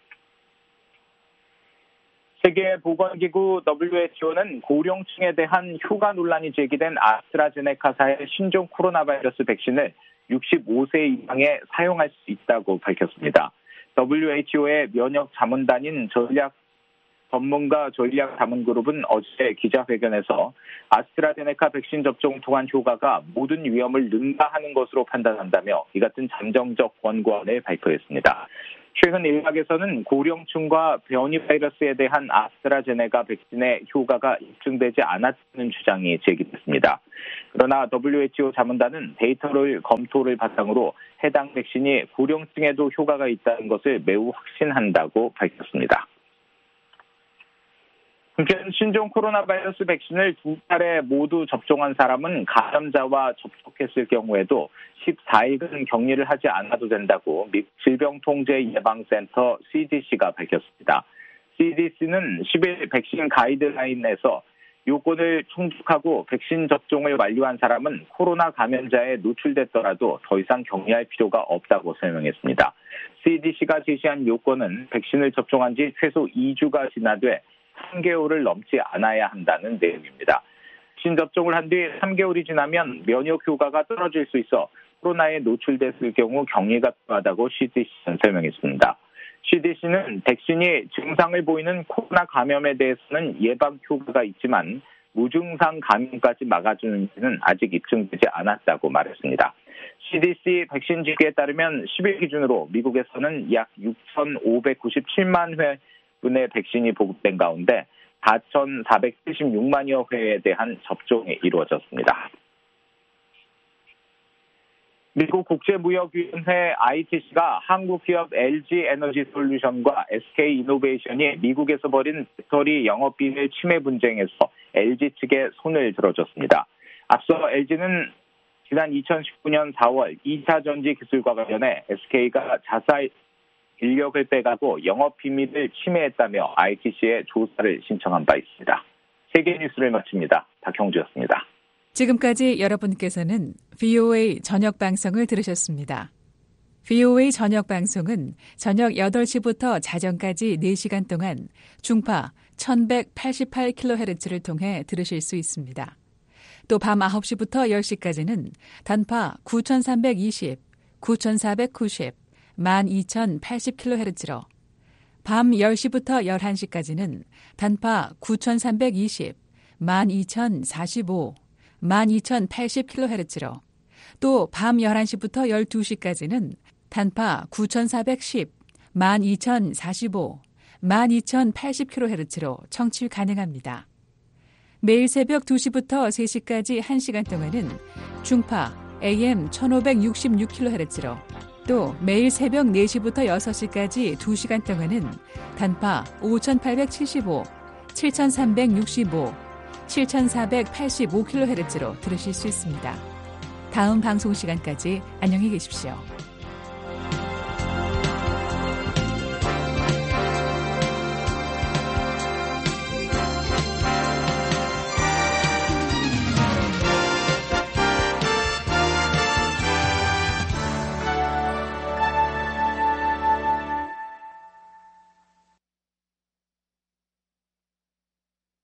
세계보건기구 더블유에이치오는 고령층에 대한 효과 논란이 제기된 아스트라제네카사의 신종 코로나 바이러스 백신을 육십오 세 이상에 사용할 수 있다고 밝혔습니다. 더블유에이치오의 면역 자문단인 전략 전문가 전략 자문그룹은 어제 기자회견에서 아스트라제네카 백신 접종을 통한 효과가 모든 위험을 능가하는 것으로 판단한다며 이 같은 잠정적 권고안을 발표했습니다. 최근 일각에서는 고령층과 변이 바이러스에 대한 아스트라제네카 백신의 효과가 입증되지 않았다는 주장이 제기됐습니다. 그러나 더블유에이치오 자문단은 데이터를 검토를 바탕으로 해당 백신이 고령층에도 효과가 있다는 것을 매우 확신한다고 밝혔습니다. 한편 신종 코로나 바이러스 백신을 두 차례 모두 접종한 사람은 감염자와 접촉했을 경우에도 십사일간 격리를 하지 않아도 된다고 미국 질병통제예방센터 씨디씨가 밝혔습니다. 씨디씨는 십일 백신 가이드라인에서 요건을 충족하고 백신 접종을 완료한 사람은 코로나 감염자에 노출됐더라도 더 이상 격리할 필요가 없다고 설명했습니다. 씨디씨가 제시한 요건은 백신을 접종한 지 최소 이 주가 지나되 삼 개월을 넘지 않아야 한다는 내용입니다. 백신 접종을 한 뒤 삼 개월이 지나면 면역 효과가 떨어질 수 있어 코로나에 노출됐을 경우 격리가 필요하다고 씨디씨는 설명했습니다. 씨디씨는 백신이 증상을 보이는 코로나 감염에 대해서는 예방 효과가 있지만 무증상 감염까지 막아주는지는 아직 입증되지 않았다고 말했습니다. 씨디씨 백신 집계에 따르면 십일 기준으로 미국에서는 약 육천오백구십칠만 회 분의 백신이 보급된 가운데 사천사백칠십육만여 회에 대한 접종이 이루어졌습니다. 미국 국제무역위원회 아이티씨가 한국 기업 엘지에너지솔루션과 에스케이이노베이션이 미국에서 벌인 배터리 영업비밀 침해 분쟁에서 엘지 측에 손을 들어줬습니다. 앞서 엘지는 지난 이천십구년 사월 이 차 전지 기술과 관련해 에스케이가 자사 인력을 빼가고 영업 비밀을 침해했다며 아이티씨에 조사를 신청한 바 있습니다. 세계 뉴스를 마칩니다. 박형주였습니다. 지금까지 여러분께서는 브이오에이 저녁 방송을 들으셨습니다. 브이오에이 저녁 방송은 저녁 여덟 시부터 자정까지 네 시간 동안 중파 천백팔십팔 킬로헤르츠를 통해 들으실 수 있습니다. 또 밤 아홉 시부터 열 시까지는 단파 구천삼백이십, 구천사백구십, 만 이천팔십 킬로헤르츠로 밤 열 시부터 열한 시까지는 단파 구천삼백이십, 만 이천사십오, 만 이천팔십 킬로헤르츠로 또 밤 열한 시부터 열두 시까지는 단파 구천사백십, 만 이천사십오, 만 이천팔십 킬로헤르츠로 청취 가능합니다. 매일 새벽 두 시부터 세 시까지 한 시간 동안은 중파 에이엠 천오백육십육 킬로헤르츠로 또 매일 새벽 네 시부터 여섯 시까지 두 시간 동안은 단파 오천팔백칠십오, 칠천삼백육십오, 칠천사백팔십오 킬로헤르츠로 들으실 수 있습니다. 다음 방송 시간까지 안녕히 계십시오.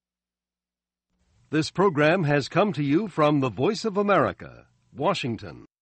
This program has come to you from the Voice of America, Washington.